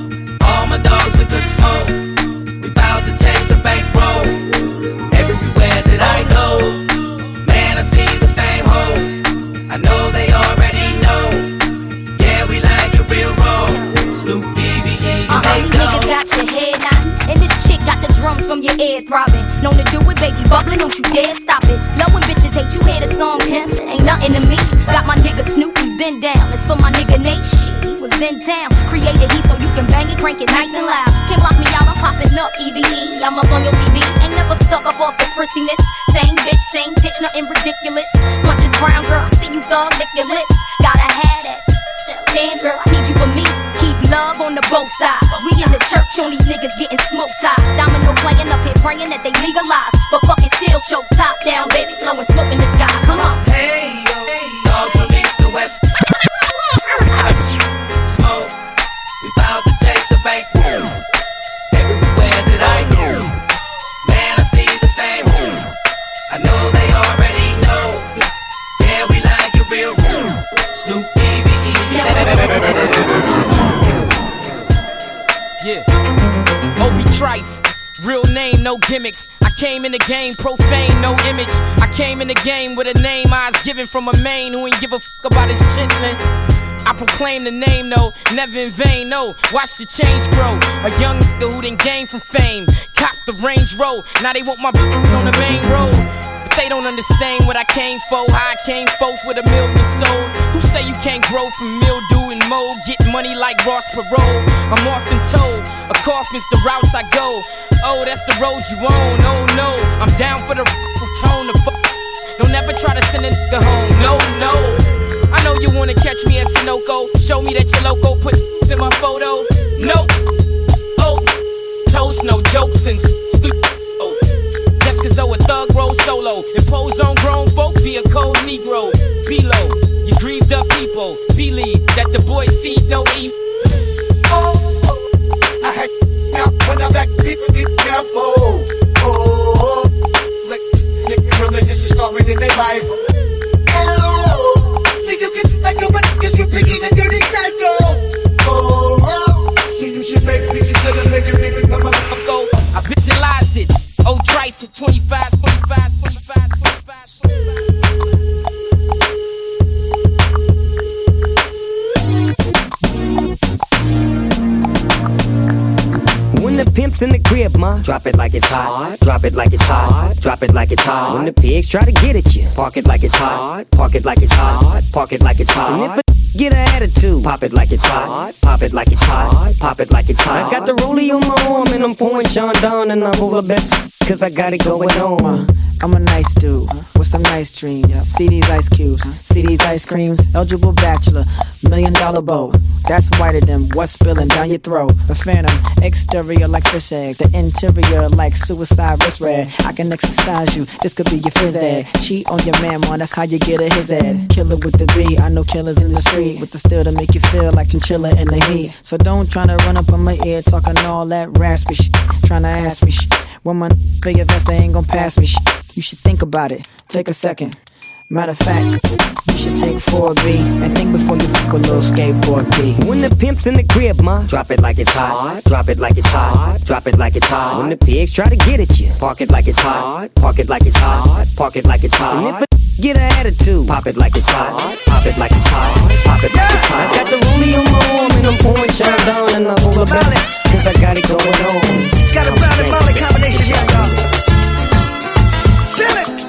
All my dogs with good smoke. We bout to chase a bankroll. Everywhere that I go, man, I see the same hoes. I know they already know. Yeah, we like it real raw. Snoop DVE, All these niggas got your head nodding, and this chick got the drums from your ear throbbing. Known to do it, baby, bubbling, don't you dare stop it. Knowing bitches hate you, hear the song pimp, ain't nothing to me. Got my nigga Snoopy been down, it's for my nigga Nate, shit, he was in town. Created heat so you can bang it, crank it nice and loud. Can't lock me out, I'm popping up, EVE, I'm up on your TV. Ain't never stuck up off the frissiness. Same bitch, same pitch, nothing ridiculous. But this brown girl, I see you thug, lick your lips. Gotta have that. Damn girl, I need you for me. Keep love on the both sides. We in the church on these niggas getting smoke ties. Domino playing up here praying that they legalize. But fuck it, still choke top down, baby, blowing smoke in the sky. Come on. Hey yo, dogs from east to west. Smoke, we bout to chase a bankroll. Everywhere that I go, man, I see the same home. I know they already know. Yeah, we like it real raw. Snoop DVE. Yeah, Obi Trice, real name, no gimmicks. I came in the game, profane, no image. I came in the game with a name I was given from a main who ain't give a fuck about his chitlin'. I proclaim the name though, never in vain, no. Watch the change grow. A young nigga who done gained from fame. Cop the Range Road, now they want my on the main road. But they don't understand what I came for, how I came forth with 1 million sold. Who say you can't grow from mildew and mold? Get money like Ross Perot. I'm often told, a coffin's the routes I go. Oh, that's the road you own, oh no. I'm down for the tone to fuck. Don't ever try to send a nigga home, no, no. I know you wanna catch me at Sunoco. Show me that you're loco, put in my photo. No, oh, toast, no jokes and oh. Just cause a thug roll solo. Impose on grown folk, be a cold Negro. Below, you grieved up people. Believe that the boys see no evil. Oh, I had out when I'm back deep and be careful. Oh, like nigga religious is starting in their Bible. Oh, see you get like a but get you picking and dirty psycho. Oh, see you should make me just let a nigga come up. I visualized it. Oh, Trice at 25, 25, 25, 25, 25. When the pimp's in the crib, ma, drop it like it's hot. Drop it like it's hot. Drop it like it's hot. When the pigs try to get at you, park it like it's hot. Park it like it's hot. Park it like it's hot. And if a get an attitude, pop it like it's hot. Pop it like it's hot. Pop it like it's hot. I got the rollie on my arm and I'm pouring Sean down and I'm all the best. Cause I got it going on. I'm a nice dude with some nice dreams. See these ice cubes, see these ice creams. Eligible bachelor, $1 million bow. That's whiter than what's spilling down your throat. A phantom, exterior like fish eggs, the interior like suicide wrist red. I can exercise you, this could be your phys ed. Cheat on your man, man, that's how you get a his ed. Killer with the B, I know killers in the street with the steel to make you feel like chinchilla in the heat. So don't try to run up on my ear talking all that raspy shit, trying to ask me shit. When my big vest, they ain't gon' pass me shit. You should think about it, take a second. Matter of fact, you should take 4B and think before you fuck a little skateboard P. When the pimp's in the crib, ma, drop it like it's hot. Drop it like it's hot. Drop it like it's hot. When the pigs try to get at you, park it like it's hot. Park it like it's hot. Park it like it's hot. And if a get an attitude, pop it like it's hot. Pop it like it's hot. Pop it like it's hot. I got the rollie on my arm and I'm pouring shine down and I'm all about it, cause I got it going on. Got a brown and Molly combination here, y'all. Feel it.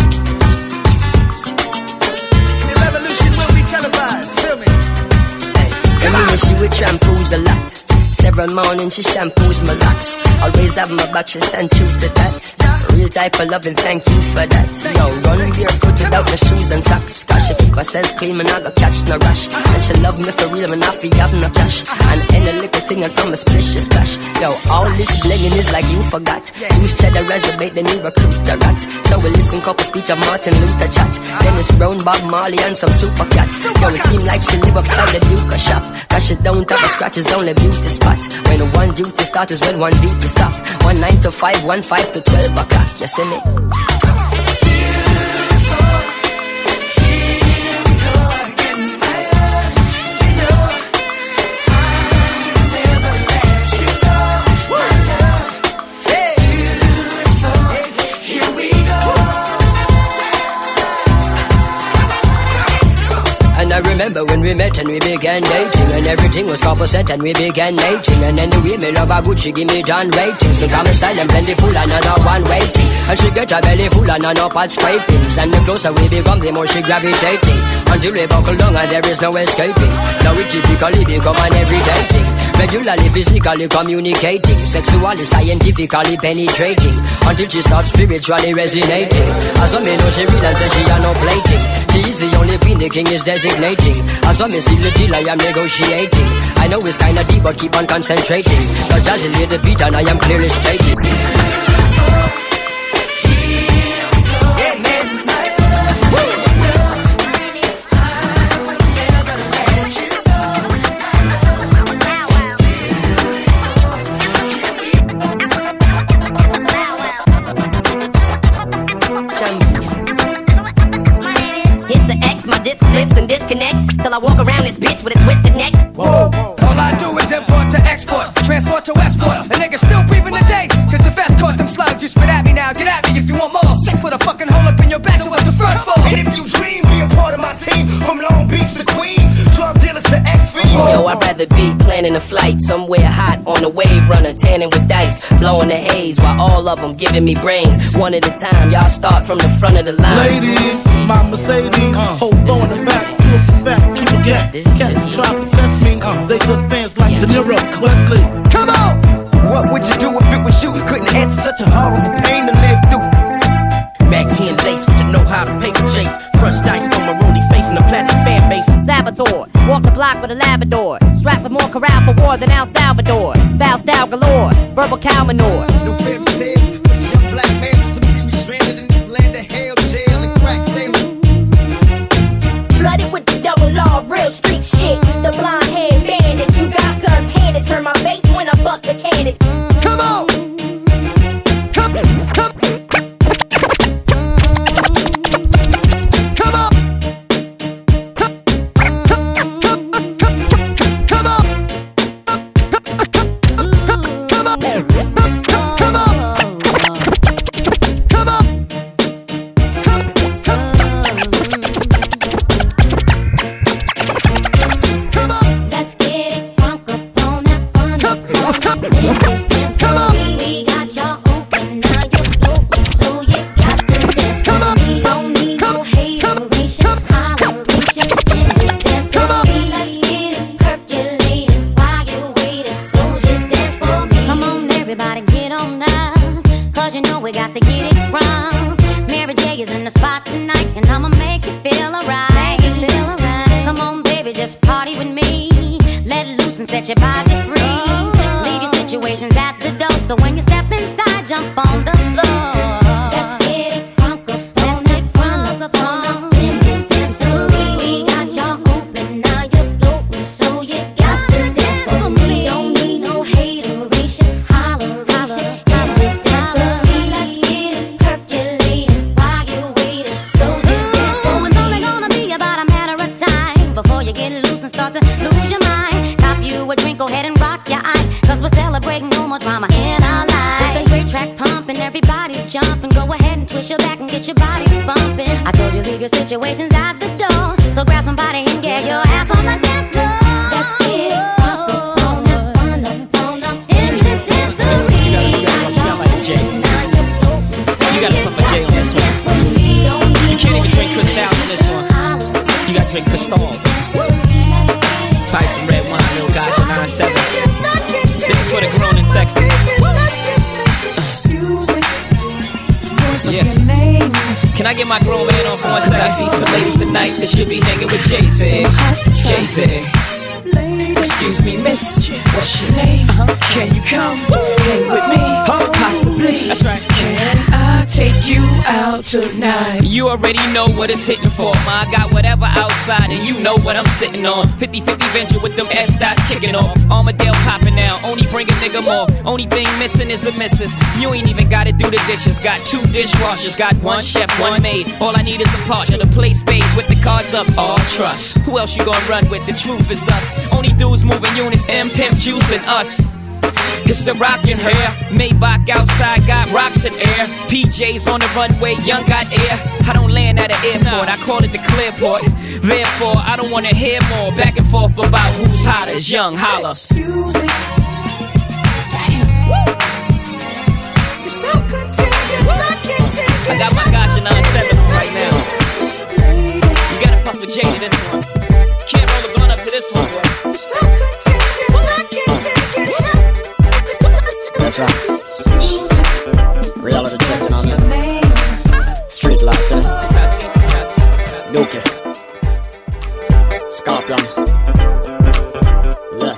Televised, feel me? Hey, and she with shampoos a lot. Several mornings she shampoos my locks. Always have my back, she stand true to that. Real type of loving, thank you for that. Yo, run barefoot without no shoes and socks. Cause she keep herself clean, man, I got catch no rush. And she love me for real, man, I feel have no cash. And any little thing and from a splish, she splash. Yo, all this blinging is like you forgot. Use cheddar as the bait, then you recruit the rat. So we listen couple speech of Martin Luther chat. Dennis Brown, Bob Marley and some super cats. Yo, it seem like she live upside the Duke shop. Cause she don't have a scratch, it's only beauty spot. When one duty start is when one duty stop. 1 9 to 5, 1 5 to 12 o'clock. You see me? And I remember when we met and we began dating, and everything was composite and we began mating. And then the way me love her good, she give me John ratings. Because my style and plentiful and I know one waiting. And she get her belly full and I know pot scrapings. And the closer we become, the more she gravitating. Until we buckle down and there is no escaping. Now we typically become an everyday thing. Regularly, physically communicating. Sexually, scientifically penetrating. Until she starts spiritually resonating. As I know she real and says she are no plating. She is the only queen the king is designating. As I see the deal I am negotiating. I know it's kinda deep but keep on concentrating. Cause Jazzy laid the beat and I am clearly stating. And disconnects till I walk around this bitch with a twisted neck. Whoa. All I do is import to export, transport to export. A nigga still breathing today, cause the vest caught them slugs. You spit at me now, get at me if you want more. Sick with a fucking hole up in your back, so what's the front for? And if you dream, be a part of my team. From Long Beach to Queens, drug dealers to X-Fiends. Yo, I'd rather be planning a flight somewhere hot on a wave runner, tanning with dice, blowing the haze while all of them giving me brains. One at a time, y'all start from the front of the line. Ladies, my Mercedes, hold on the back. Keep a gap, cats try to test me. They just fans like De Niro, Wesley. Come on! What would you do if it was you? You couldn't answer such a horrible pain to live through. Mac 10 lace with the know-how to paper chase. Crushed dice on my rolly face and a platinum fan base. Saboteur, walk the block with a Labrador. Strapped with more corral for war than El Salvador. Foul style galore, verbal cow manure. No fairy tales, this young black man. Some see me stranded in this land of hell, jail and crack sales. Flooded with the double law, real street shit. The blonde haired bandit, you got guns handed. Turn my face when I bust a cannon. Come on! Come on! we got to get it wrong. ladies in the spot tonight, and I'ma make you feel alright. Come on, baby, just party with me. Let loose and set your body free. Leave your situations at the door, so when you step inside, jump on the floor. Let's get it crunk up, let's get crunk up on in this dancery. We got y'all open, now you're floating, so you got to dance for me. Don't need no hateration, holleration in this dancery. Let's get it percolating while you're waiting, so just dance for me. It's only gonna be about a matter of time before you get loose and start to lose your mind. Cop you a drink, go ahead and rock your eyes, cause we're celebrating no more drama in our lives. With a great track pumping, everybody's jumping. Go ahead and twist your back and get your body bumping. I told you leave your situations at the door, so grab somebody and get your ass on the dance floor. Let's get it crunk up, on up, fun up in this dancery. You gotta like Jay. You gotta put for Jay on this one. You can't even drink Cristal on this one. You gotta drink Cristal. Buy some red wine, little guys, you're 9-7. This is for the grown and sexy. Yeah. Can I get my grown man on for 1 second? I see some ladies tonight that should be hanging with Jay-Z. Jay-Z. Excuse me, miss, what's your name? Can you come hang with me? Possibly. That's right. Can I take you out tonight? You already know what it's hitting for, ma. I got whatever outside and you know what I'm sitting on. 50-50 venture with them S-dots kicking off. Armadale popping now, only bring a nigga more. Only thing missing is a missus. You ain't even gotta do the dishes. Got 2 dishwashers, got 1 chef, 1 maid. All I need is a partner to play spades with the cards up. All trust. Who else you gonna run with? The truth is us. Only dudes moving units, M Pimp Juice and us. It's the rockin' hair, Maybach outside got rocks in air. PJs on the runway, young got air. I don't land at an airport, I call it the Clearport. Therefore, I don't wanna hear more back and forth about who's hottest, young holla. Excuse me. Damn. You're so contagious, I can't take it. I got my gotcha 9-7 right now. You gotta pump with Jay to this one. Can't roll a blunt up to this one, boy. You're so contagious, I can't take it. That's right. Reality checking on you. Street lights, Dookie. Scorpion. Yeah.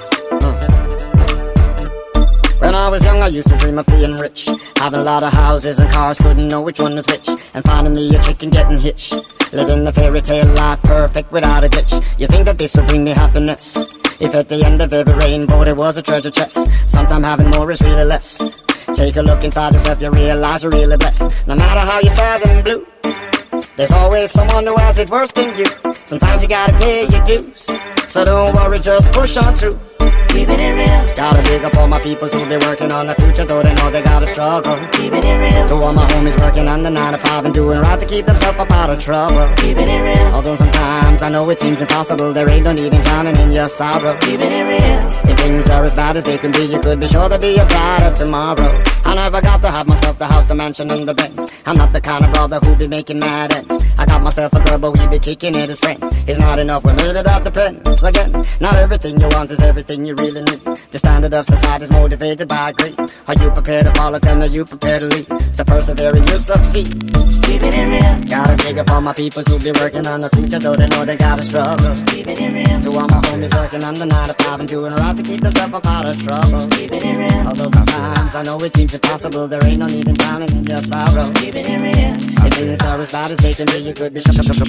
When I was young, I used to dream of being rich. Having a lot of houses and cars, couldn't know which one was which. And finding me a chick and getting hitched. Living the fairy tale life, perfect without a glitch. You think that this would bring me happiness? If at the end of every rainbow there was a treasure chest. Sometimes having more is really less. Take a look inside yourself, you realize you're really blessed. No matter how you're sad and blue, there's always someone who has it worse than you. Sometimes you gotta pay your dues, so don't worry, just push on through. Keeping it real. Gotta big up all my peoples who be working on the future, though they know they gotta struggle. Keeping it real. To all my homies working on the 9 to 5 and doing right to keep themselves up out of trouble. Keeping it real. Although sometimes I know it seems impossible, there ain't no need in drowning in your sorrow. Keeping it real. If things are as bad as they can be, you could be sure there'll be a brighter tomorrow. I never got to have myself the house, the mansion, and the Benz. I'm not the kind of brother who be making mad ends. I got myself a girl, but we be kicking it as friends. It's not enough, well maybe that depends. Again, not everything you want is everything you really need. The standard of society is motivated by greed. Are you prepared to follow them? Are you prepared to lead? So persevering, you succeed. Keeping it real. Gotta dig up all my peoples who be working on the future, though they know they gotta struggle. Keeping it real. To all my homies working on the 9 to 5 and doing right to keep themselves up out of trouble. Keeping it real. Although sometimes I know it seems impossible, there ain't no need in drowning in your sorrow. Keeping it real. If things are as bad as they can be, you could be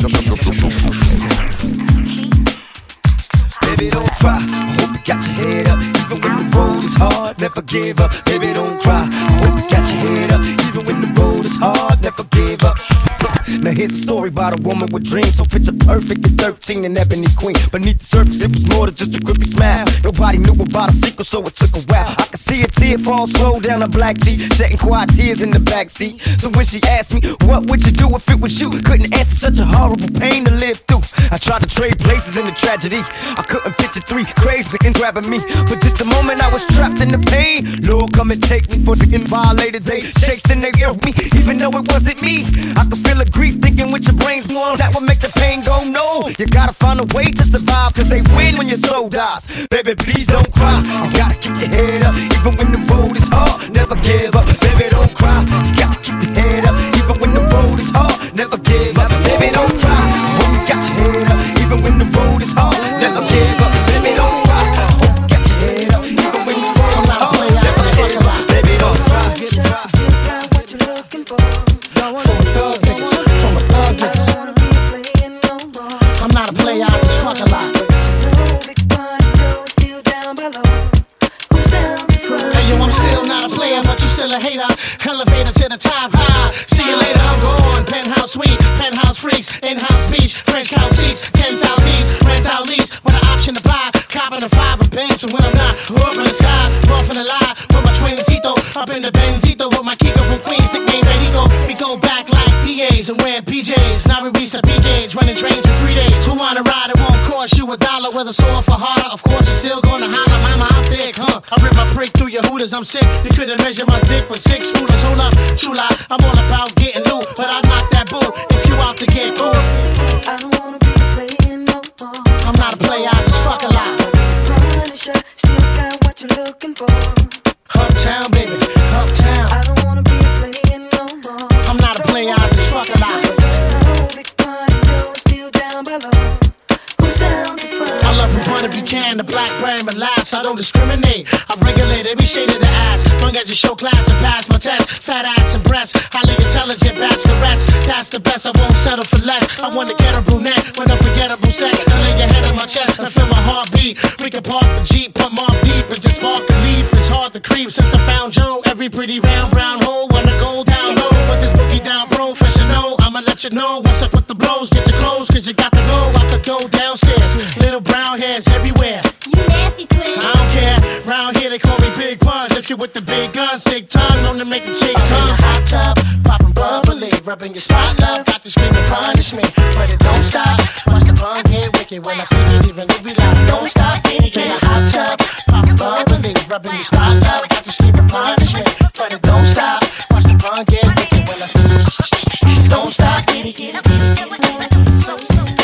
Baby, don't cry, I hope you got your head up. Even when the road is hard, never give up. Baby, don't cry, I hope you got your head up. Even when the road is hard, never give up. Now here's a story about a woman with dreams. So picture perfect at 13, an ebony queen. Beneath the surface it was more than just a creepy smile. Nobody knew about a secret, so it took a while. I could see a tear fall slow down her black cheek, shedding quiet tears in the backseat. So when she asked me, what would you do if it was you? Couldn't answer, such a horrible pain to live through. I tried to trade places in the tragedy. I couldn't picture 3 crazy and grabbing me. For just a moment I was trapped in the pain. Lord, come and take me for getting violated. They chased and they killed me, even though it wasn't me. I could feel the grief thinking with your brains warm, that would make the pain go no. You gotta find a way to survive, cause they win when your soul dies. Baby, please don't cry, you gotta keep your head up. Even when the road is hard, never give up. Baby, don't cry, you got to keep your head up. Even when the road is hard, never for? From a thug niggas, from a thug niggas. I'm not a player, I just fuck a lot. Hey yo, I'm still not a player, but you still a hater. Elevator to the top high. See you later, I'm gone. Penthouse suite, penthouse freaks, in-house beach, French couch seats, 10,000 piece, rent out lease with an option to buy. Copping a 5 of banks from when I'm not. Up in the sky, rough in the lie with my twincito. Up in the Benzito with my Kiko from Queens, nickname Benito. We go back like PAs and wearing PJs. Now we reach the P gauge, running trains for 3 days. Who wanna ride? It won't cost you $1 with a sore for harder. Of course, you're still gonna holler, mama, I'm thick, huh? I rip my prick through your hooters, I'm sick. You couldn't measure my dick with 6 rulers. Hold up, chula, I'm all about getting loot, but I knock that boo if you out to get cool. I don't wanna be playing no more. I'm not a player, I just fuck a lot. Punisher, still got what you're looking for. Uptown, baby, uptown. I don't wanna be playing no more. I'm not a player, I just fuck a lot. Still down below. Who's down to front? I love from Butter Buchanan to Blackberry Molasses. I don't discriminate, I regulate every shade of the ass. Long as you show class and pass my test. Fat ass and breasts, highly intelligent bachelorettes. That's the best, I won't settle for less. I wanna get a brunette with unforgettable sex. I lay your head on my chest, I feel my heartbeat. We can park the Jeep, put more deep and just spark the leaf. It's hard to creep since I found Joe. Every pretty round brown hole wanna go down low. With this boogie down professional, I'ma let you know once I put the blows. Get your clothes, cause you got to go out the door downstairs. Little brown hairs everywhere. You nasty twin. I don't care, round here they call me Big Buns. If you with the big guns, big tongue, known to make the chicks come. Hot tub, poppin' bubbly, rubbing your spot, love. Got to scream and punish me, but it don't stop. Watch the bun get wicked when I see it, even if we like. Don't stop, get in a hot tub, poppin' bubbly, rubbing your spot, love. Got to scream and punish me, but it don't stop. Watch the bun get wicked when I see it. Don't stop, get it, get it, get it, get it. So,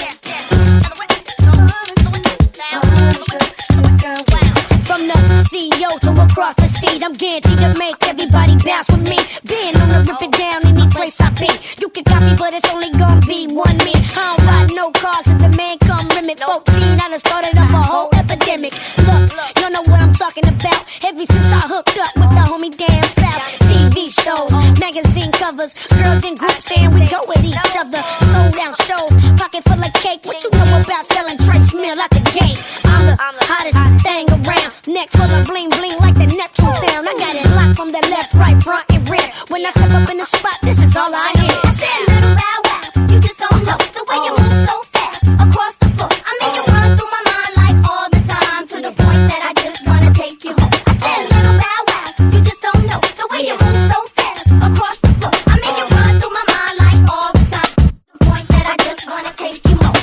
from the CEO to across the seas, I'm guaranteed to make everybody bounce with me. Being on the rip it down any place I be. You can copy, but it's only gonna be one me. I don't got no cards if the man come rim it. 14, I done started up a whole epidemic. Look, you know what I'm talking about. Ever since I hooked up with the homie down south. TV shows, magazine covers, girls in groups and we go with each other. Sold out shows, pocket full of cake. What you know about selling Trace Mill out the gate? I'm the hottest thing around. Neck full of bling bling like the Neptune sound. I got it locked from the left, right, front, and rear. When I step up in the spot, this is all I hear. I said, little bow wow, you just don't know the way you move so fast across the floor. I make you run through my mind like all the time to the point that I just wanna take you home. I said, little bow wow, you just don't know the way you move so fast across the floor. I make you run through my mind like all the time to the point that I just wanna take you home.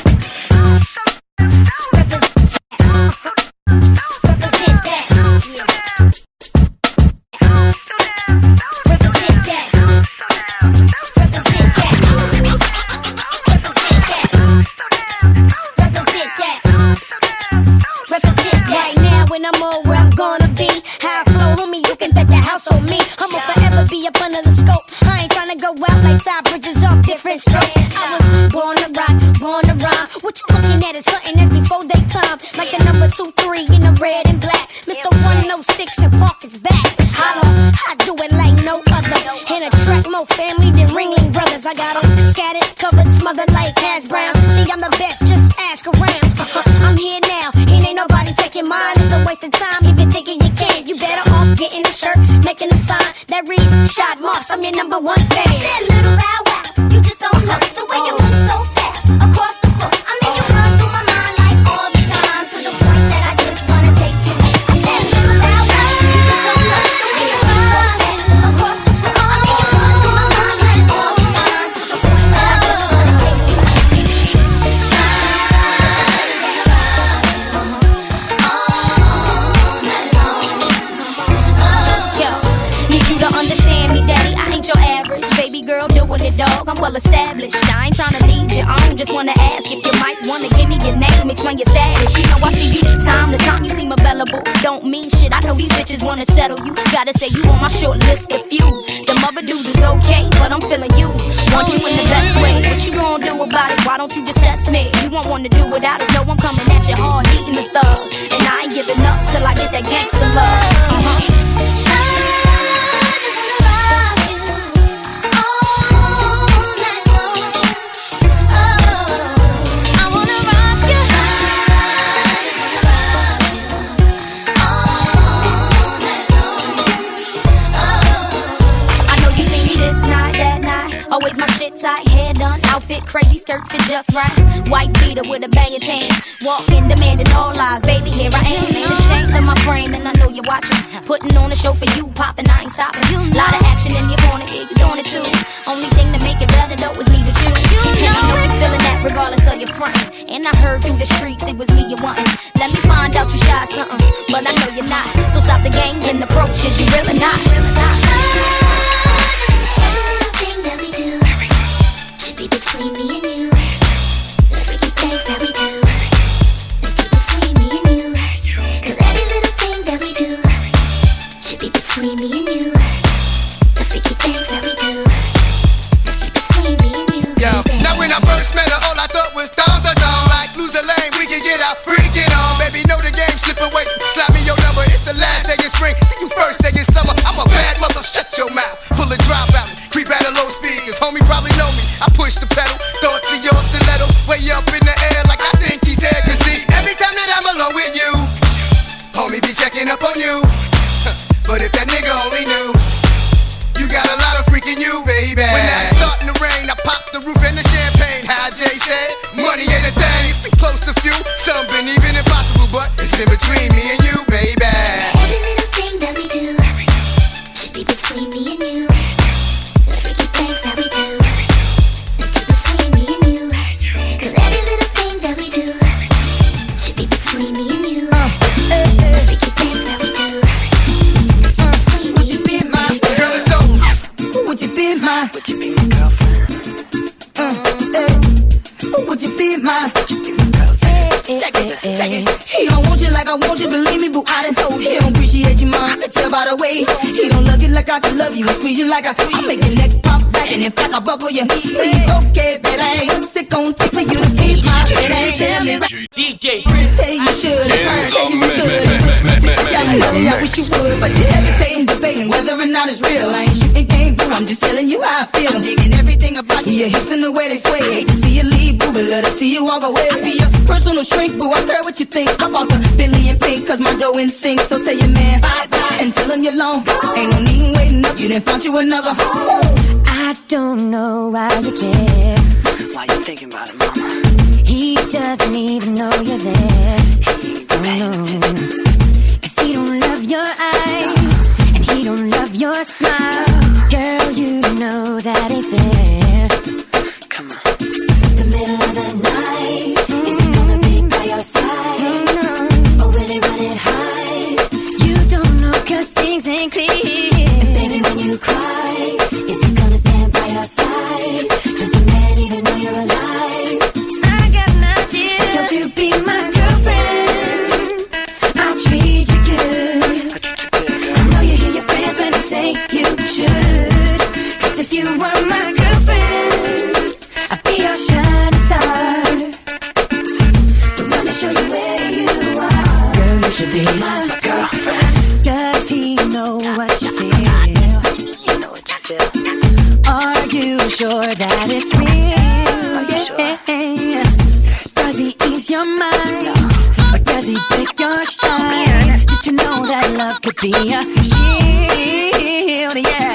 When I'm all where I'm gonna be, how I flow, homie, you can bet the house on me. I'ma forever be up under the scope. I ain't tryna go out like side bridges off different strokes. I was born to rock, born to rhyme. What you looking at is something that's before they time. Like the number 2, 3 in the red and black. Mr. 106 and Park is back. Holla, I do it like no other. And attract more family than Ringling Brothers. I got them scattered, covered, smothered like hash browns. See, I'm the best, just ask around. I'm here now, and ain't nobody taking mine. It's a waste of time if you're thinking you can. You better off getting a shirt, making a sign that reads Shot Moss, I'm your number 1 fan. I said, little bow wow, you just don't know the way you move so fast across the floor. I make you run through my mind like all the time to the point that I just wanna take you home. I said, little bow wow, you just don't know the way you move so fast across the floor. I make you run through my mind like all the time to the point that I just wanna take you home. Understand me, daddy, I ain't your average baby girl doing it, dog, I'm well established. I ain't tryna lead you on, just wanna ask if you might wanna give me your name, explain your status. You know I see you time to time, you seem available. Don't mean shit, I know these bitches wanna settle you. Gotta say you on my short list of few. Them other dudes is okay, but I'm feeling you. Want you in the best way, what you gonna do about it? Why don't you just test me? You won't wanna do without it, no, I'm coming at you hard, eating the thug. And I ain't giving up till I get that gangster love. Always my shit tight, hair done, outfit crazy, skirts fit just right. White beater with a banging tan, walking, demanding all lies. Baby, here I am, ain't ashamed of my frame, and I know you're watching. Putting on a show for you, popping, I ain't stopping. Lot of action in your corner, yeah, you doing it too. Only thing to make it better though is me with you. And you know you feeling that regardless of your frontin'. And I heard through the streets it was me you wantin'. Let me find out you shy something, but I know you're not. So stop the games and approaches, you really not. Everything that we do should be between me and you. The freaky things that we do between me and you. 'Cause every little thing that we do should be between me and you. The freaky things that we do between me and you. Yo, now when I first met her, all I thought was down the down. Like lose the lane, we can get our freaking on. Baby, know the game, slip away. Slap me your number, it's the last day of spring. See you first day in summer. I'm a bad mother, shut your mouth. Pull a drop out, creep at a low speed. 'Cause homie probably know me. I push the pedal, thoughts of your stiletto, way up in the air like I think he's there. 'Cause see, every time that I'm alone with you, homie be checking up on you. But if that nigga only knew, you got a lot of freaking you, baby. When that's starting to rain, I pop the roof and the champagne. How Jay said, money ain't a thing. It's been close to few, some been even impossible, but it's been between me and you, baby. Every little thing that we do should be between me and you. The freaky things that we do between me and you. 'Cause every little thing that we do should be between me and you. The freaky things that we do between me and you. Girl, it's so. Would you be my? Would you be my girlfriend? Would you be my? Check it. He don't want you like I want you, believe me, boo. I done told you. He don't appreciate you, mom. I can tell by the way. He don't love you like I can love you, and squeeze you like I squeeze. I make your neck pop back, and in fact I buckle your knee. Please, okay, baby. I'm sick on tick for you to be my baby. Tell me right. DJ Say you should, say you was good. I wish you would, but you hesitating, debating whether or not it's real. I ain't shooting game, boo. I'm just telling you how I feel. I'm digging everything about you, your hips and the way they sway. Hate to see you leave, boo, but love to see you walk away. Be your personal shrink, boo. I care what you think. I bought the Bentley and pink, 'cause my dough in sync. So tell your man bye-bye and tell him you're long. Ain't no need waiting up, you done found you another. I don't know why you care. Why you thinking about it, mama? He doesn't even know you're there. No. 'Cause he don't love your eyes, and he don't love your smile. Girl, you know that ain't fair. Come on. The middle of the night, is he gonna be by your side? Or will he run it high? You don't know 'cause things ain't clear. And baby, when you cry, is he gonna stand by your side? 'Cause the man even know you're alive. I got an idea. Don't you be my girlfriend? I'll treat you good. I know you hear your friends when they say you should. 'Cause if you were my girlfriend, I'd be your shining star. The one to show you where you are. Girl, you should be my girlfriend. Does he know what you feel? You know what you feel. Are you sure that it's real? Are you sure? Does he ease your mind? Or does he break your stride? Did you know that love could be a shield? Yeah.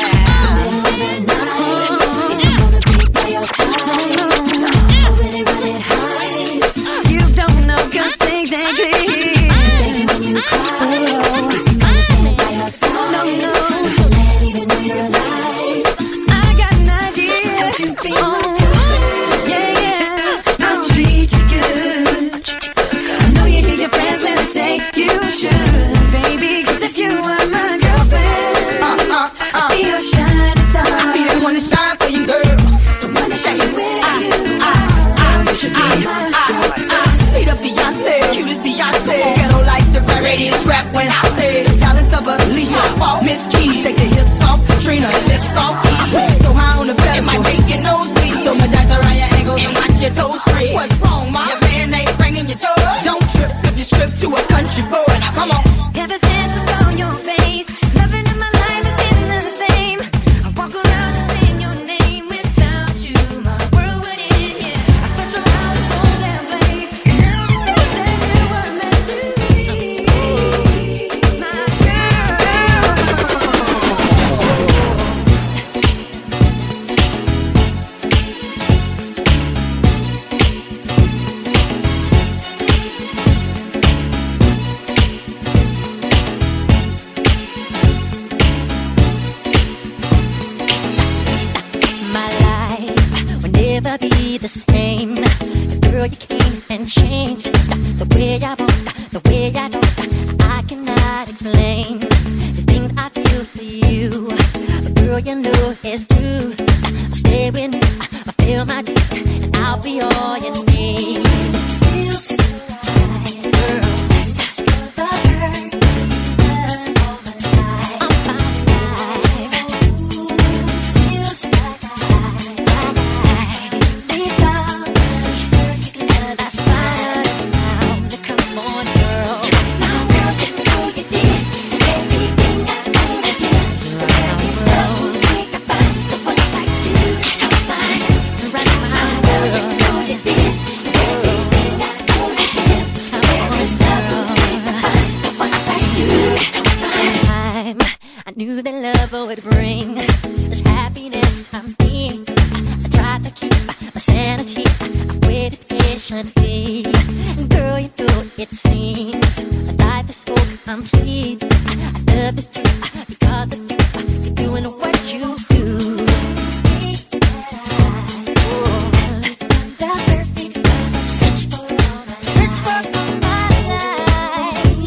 You don't know 'cause things ain't clear. Baby, when you cry, is he gonna stand by your side? No. Does the man even know you're alive? I got an idea. So don't you be my girlfriend? Yeah. I'll treat you good. I know you hear your friends when they say you should, baby. 'Cause if you were my never be the same. Girl, you came and changed the way I want, the way I don't. I cannot explain the things I feel for you. Girl, you know it's true. Stay with me, I feel my dreams, and I'll be all you need. Feels so right, girl. Knew that love would bring this happiness I'm being. I tried to keep my sanity. I waited patiently. Girl, you know it seems life is so complete. I love this truth because of you. You're doing what you do. Search for my life.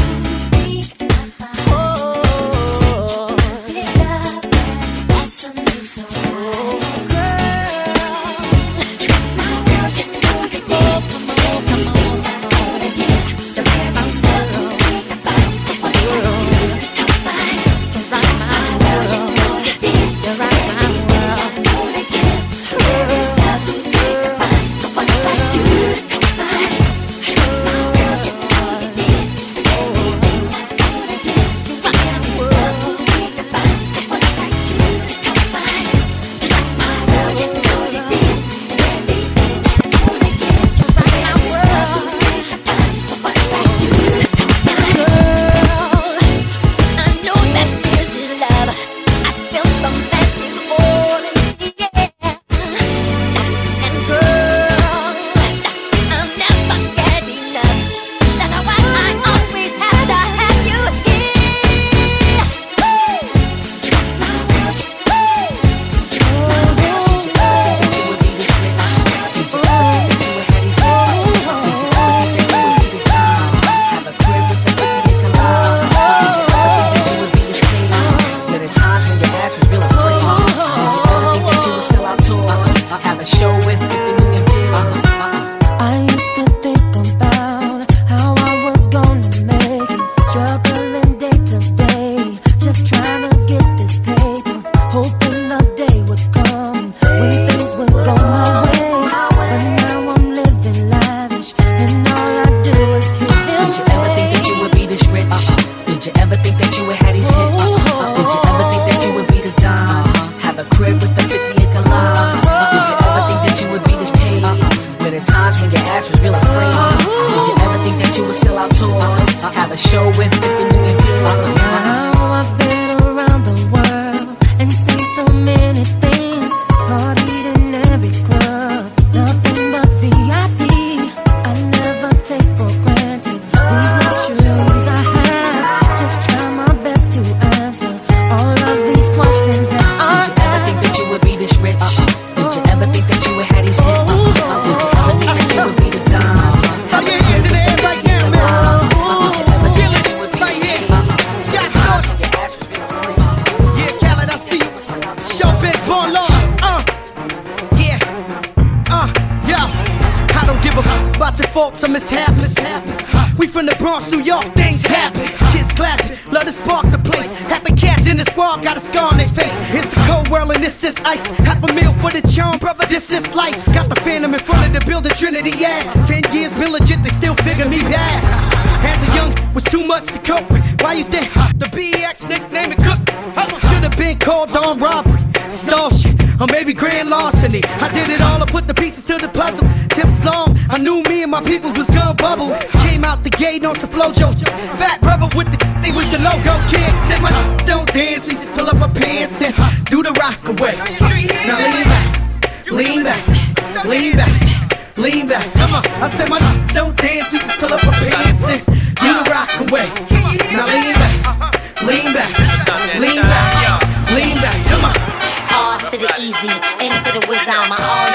Trinity, yeah. 10 years been legit, they still figure me bad. As a young, was too much to cope with. Why you think the BX nickname it Cook? Should've been called on robbery, stall shit, or maybe grand larceny. I did it all, I put the pieces to the puzzle. Just as long, I knew me and my people was gonna bubble. Came out the gate on some flojo. Fat brother with the they was the logo kid. Said my don't dance, he just pull up my pants and do the rock away. Now lean back, lean back, lean back. Lean back, come on. I said my don't dance, we just pull up our pants and do the rock away. Now lean back, lean back, lean back, lean back, come on. R to the easy, M to the whiz, I'm my arms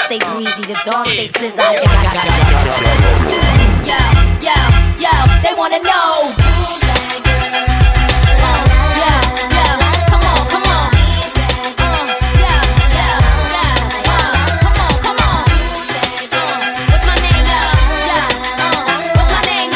stay breezy, the dogs stay fizz. Yo, they wanna know who's that girl? Come on. Come on. What's my name, what's my name,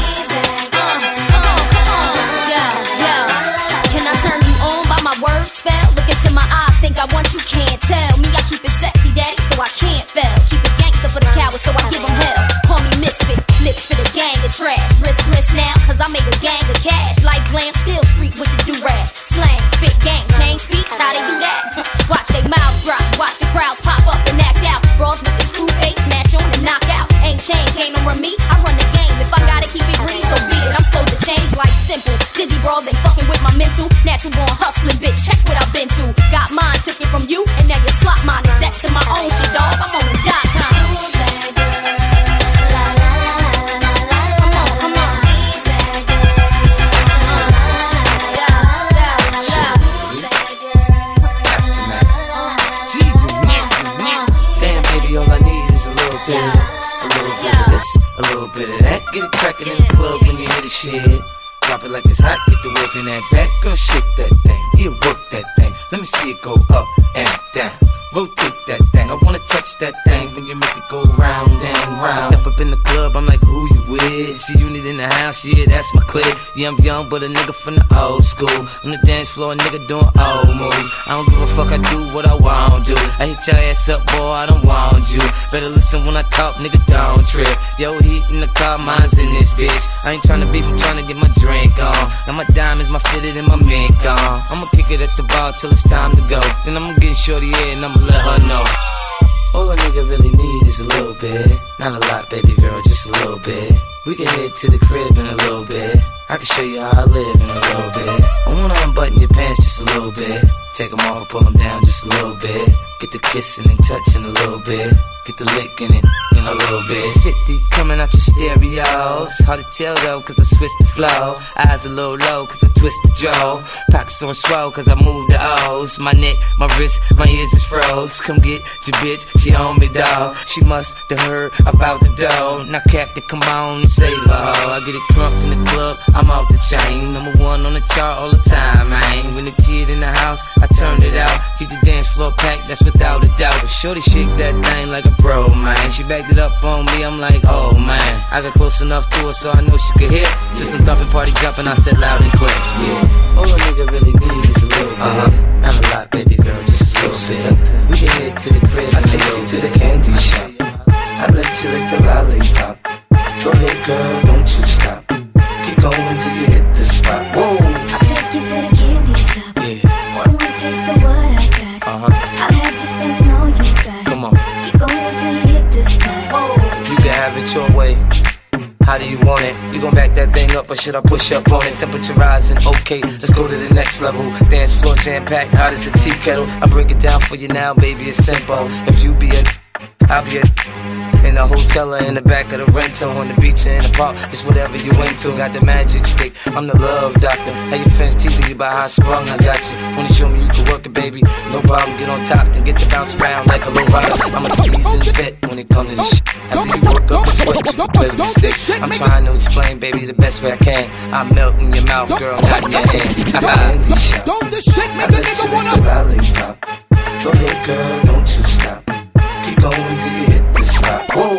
Can I turn you on by my word spell? Look into my eyes, think I want you, can't tell me. I keep it sexy, daddy, so I can't fail. Keep it gangster for the cowards, so I give them hell. Call me misfit, lips for the gang of trash. Riskless now, cause I made a gang of cash. Like Blam, Steel Street with the do-rag. Slang, spit, gang, change speech, how they do that? Watch they mouths drop, watch the crowds pop up and act out. Brawls with the screw face, smash on and knock out. Ain't chain, game over me, I run the game. If I gotta keep it green, so be it. I'm supposed to change like simple. Dizzy brawls ain't fucking with my mental. Natural born hustling, bitch, check what I've been through. Got mine, took it from you, and now you slot mine. Exact to my own shit, dog, I'm on the .com. A little bit of that, get it crackin' in the club when you hear the shit. Drop it like it's hot, get the work in that back. Girl, shake that thing, yeah, work that thing. Let me see it go up and down. Rotate that thing, I wanna touch that thing when you make it go round and round. Step up in the club, I'm like, who you with? See you need in the house, yeah, that's my clique. Yeah, I'm young, but a nigga from the old school. On the dance floor, a nigga doing old moves. I don't give a fuck, I do what I want to. I hit your ass up, boy, I don't want you. Better listen when I talk, nigga, don't trip. Yo, heat in the car, mine's in this bitch. I ain't tryna beef, I'm tryna get my drink on. Now my diamonds, my fitted, and my mink on. I'ma kick it at the bar till it's time to go. Then I'ma get shorty in and I'ma let her know. All a nigga really need is a little bit. Not a lot, baby girl, just a little bit. We can head to the crib in a little bit. I can show you how I live in a little bit. I wanna unbutton your pants just a little bit. Take them off and pull them down just a little bit. Get the kissing and touching a little bit. Get the licking it in a little bit. 50 coming out your stereos. Hard to tell though, cause I switched the flow. Eyes a little low, cause I twist the jaw. Pockets on swell, cause I move the O's. My neck, my wrist, my ears is froze. Come get your bitch, she on me, dawg. She must have heard about the dough. Now Captain, come on and save her, ho. I get it crunk in the club, I'm off the chain. Number one on the chart all the time, man. When the kid in the house, I turn it out. Keep the dance floor packed, that's without a doubt. But shorty shake that thing like a pro, man. She backed it up on me, I'm like, oh man. I got close enough to her so I know she could hear. System thumping, party jumping, I said loud and clear. Yeah, all a nigga really need is a little bit. Not a lot, baby girl, just a little bit. We can head to the crib, I take you to the candy shop. I let you lick the lollipop. Go ahead, girl, don't you stop. Keep going till you hit the spot. Whoa. I'll take you to the candy shop. Yeah. One more taste of what I got. I'll have you spending all you got. Come on. Keep going till you hit the spot. Whoa. You can have it your way. How do you want it? You gon' back that thing up or should I push up on it? Temperature rising, okay, let's go to the next level. Dance floor jam-packed, hot as a tea kettle. I break it down for you now, baby, it's simple. If you be a, I'll be a. In the hotel or in the back of the rental, on the beach or in the park, it's whatever you into. Got the magic stick, I'm the love doctor. How your fans teasing you about how I sprung, I got you. Wanna show me you can work it, baby? No problem, get on top, then get to bounce around like a low rider. I'm a seasoned vet when it comes to this shit. After you work up a sweat, you can play with the stick. I'm trying to explain, baby, the best way I can. I melt in your mouth, girl, not in your hand. Don't this shit make a nigga wanna lollipop. Go ahead, girl, don't you stop. Keep going till you hit the spot. Whoa.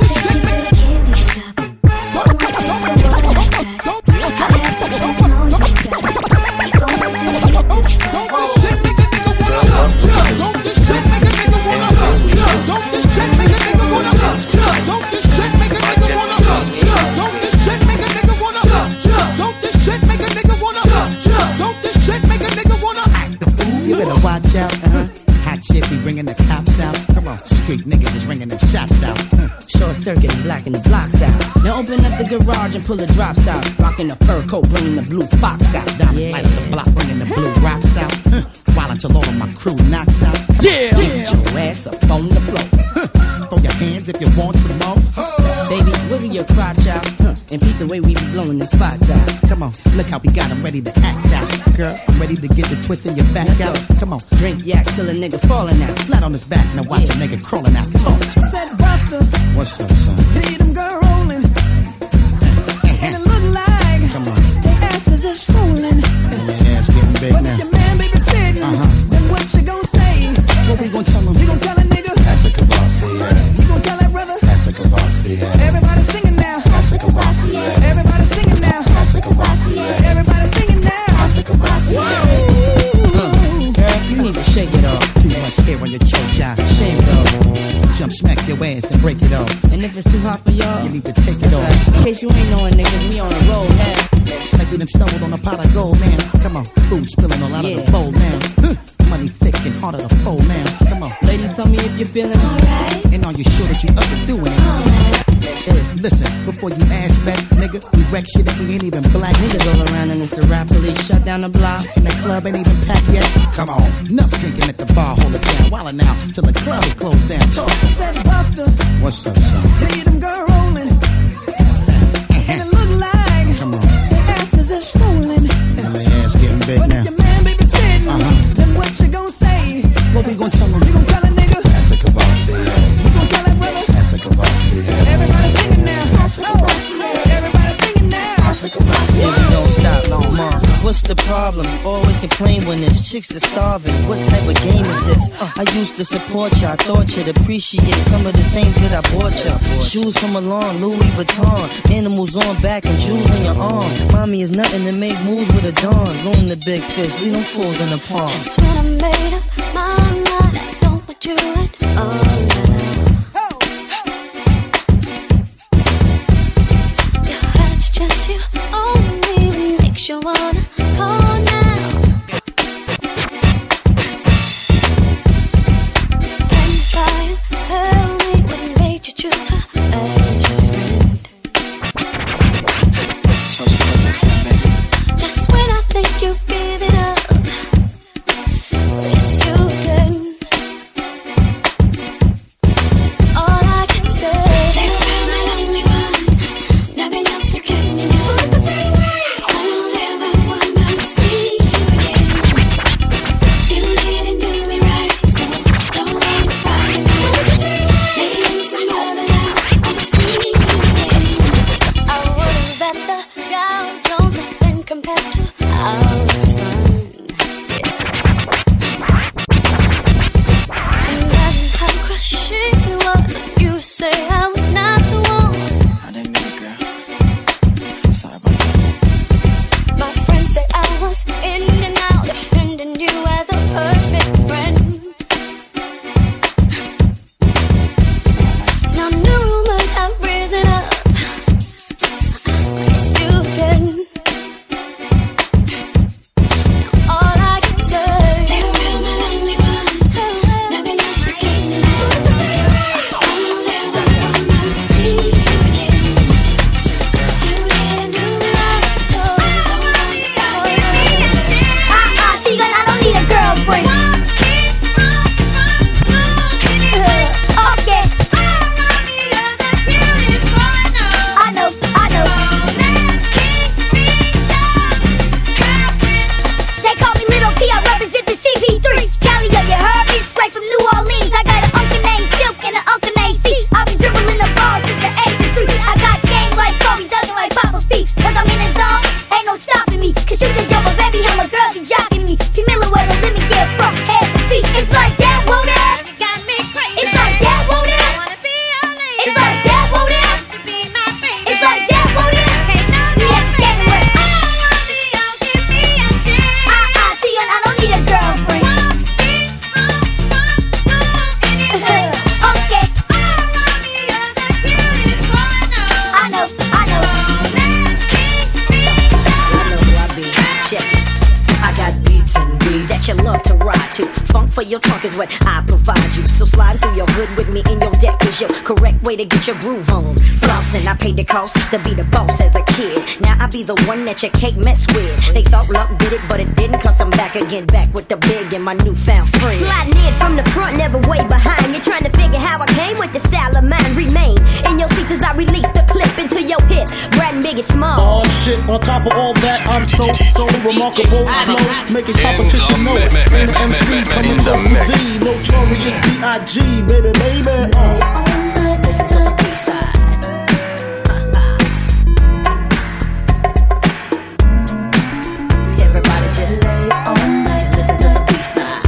You better watch out. Hot shit be bringing the cops out. Come on, street niggas is ringing them shots out. Short circuit, blacking the blocks out. Now open up the garage and pull the drops out. Rocking the fur coat, bringing the blue fox out. Diamonds light up the block, bringing the blue rocks out. While until all of my crew knocks out. Get your ass up on the floor. Throw your hands if you want some more. Baby, wiggle your crotch out, and peep the way we be blowing the spots out. Come on, look how we got him ready to act out. Girl, I'm ready to get the twist in your back out. Come on, drink yak till a nigga falling out. Flat on his back, now watch a nigga crawling out. Talk to him. Said Buster, what's up, son? see them girl rolling, and it look like come on, their asses are swollen. Their ass getting big but now. if your man baby sitting, then what you gon' say? What we gon' tell him? We gon' tell a nigga. That's a Kavasi, yeah. You gon' tell that brother. That's a Kavasi, yeah. Everybody singing now. That's a Kavasi, yeah. Everybody singing now. That's a Kavasi, yeah. Everybody singing now. That's a Kavasi, yeah. Girl, you need to shake it off. Too much hair on your choke job. Shake it off. Jump, smack your ass and break it off. And if it's too hot for y'all, you need to take it off. Right. In case you ain't knowing, niggas, we on the road now. Like we done stumbled on a pot of gold now. Come on, food spilling all out of the bowl now. Money thick and harder to fold now. Come on, ladies, tell me if you're feeling alright. And are you sure that you up to doing it? Listen, before you ask back, nigga, we wreck shit and we ain't even black. Niggas all around and it's the rap police shut down the block. And the club ain't even packed yet. Come on, enough drinking at the bar, hold it down. While now, till the club is closed down. Talk to me. Said Buster, what's up, son? See them girl rolling, and it look like come on, their asses are swollen. And their ass getting big but now. If your man baby sitting, then what you gon' say? What we gon' tell him? You gon' tell a nigga. That's a Kavasi, yeah. You gon' tell that brother. That's a Kavasi, yeah. Everybody singing now. That's a Kavasi, yeah. Everybody singing now. That's a Kavasi, yeah. Baby, don't stop, no more. What's the problem? Always complain when there's chicks are starving. What type of game is this? I used to support ya. I thought you'd appreciate some of the things that I bought ya. Shoes from Milan, Louis Vuitton, animals on back and jewels on your arm. Mommy is nothing to make moves with a dawn. Loon the big fish, leave them fools in the pond. Just when I made up my mind, I don't want you at all now. Your heart's just you only makes you wanna call now. Can you tell me what made you choose her as your friend? Just when I think you've given up, it's you again. All I can say, they were my lonely one, nothing else to keep me down. I don't ever wanna see you again. You didn't do me right, so long goodbye. Maybe in some other life I'll see you again. I would've bet the Dow Jones nothing compared to our fun. How crushing it was when you say I was not the one. I didn't mean it, girl. I'm sorry about that. My friends say I was in and out, defending you as a perfect friend. Now new rumors have risen up. It's you again. Now all I can say, they were real, my lonely one. Nothing else to keep me down. I don't ever wanna see you again. You didn't do me right, so Chica, I don't need a girlfriend. Okay. I know. They call me Little P, I represent the CP3. Cali, yo, you heard me? Straight from New Orleans. I got an uncle named Silk and an uncle named C. I've been dribbling the ball since the age of 3. I got game like Kobe, doesn't like Papa P. Cause I'm in the zone, ain't no stopping me. Cause you just young, but baby, I'm a girl, you jocking me. P. Miller, where the limit get from head to feet. It's like that, whoa, that. It's like that, whoa, that. It's like that, whoa, that. It's like that, whoa, that. We have to get away. Chica, I don't need a girlfriend. Okay. I know. I got beats and beats that you love to ride to. Funk for your trunk is what I provide you. So slide through your hood with me in your deck is your correct way to get your groove on. Flossing, I paid the cost to be the boss as a kid. Now I be the one that your cake mess with. They thought luck did it, but it didn't. Cause I'm back again, back with the big and my newfound friend. Sliding in from the front, never way behind. You're trying to figure how I came with the style of mine. Remain in your seats as I release the clip into your hip. Brad and Biggie Small. Oh shit, on top of all that, I'm so remarkable, slow, making competition know it. And the MC coming from the Notorious B.I.G. baby. Listen to the B-side. Everybody just lay on and listen to the B-side.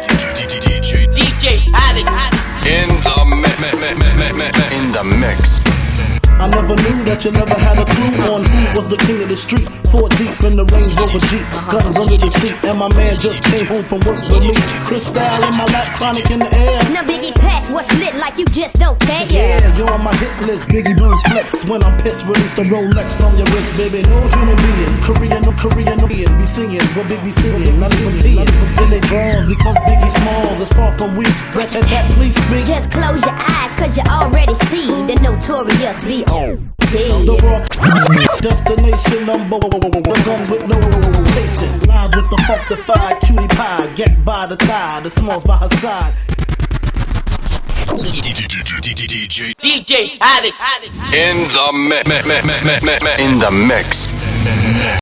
DJ Alex in the mix. I never knew that you never had a clue on who was the king of the street. 4 deep in the Range Rover Jeep, guns under the seat, and my man just came home from work with me. Crystal in my lap, chronic in the air. Now Biggie Pass, what's lit like you just don't care? Yeah, you're on my hit list. Biggie burns flips when I'm pissed. Release the Rolex from your wrist, baby. No human being, Korean, be singing what Big be singing. Not even peeing, then they draws because Biggie Smalls is far from weak. Rat please speak. Just close your eyes, cause you already see the Notorious B.O. The rock destination number one with no rotation. Live with the funkified cutie pie. Get by the thigh, the Smalls by her side. DJ Alex in the mix.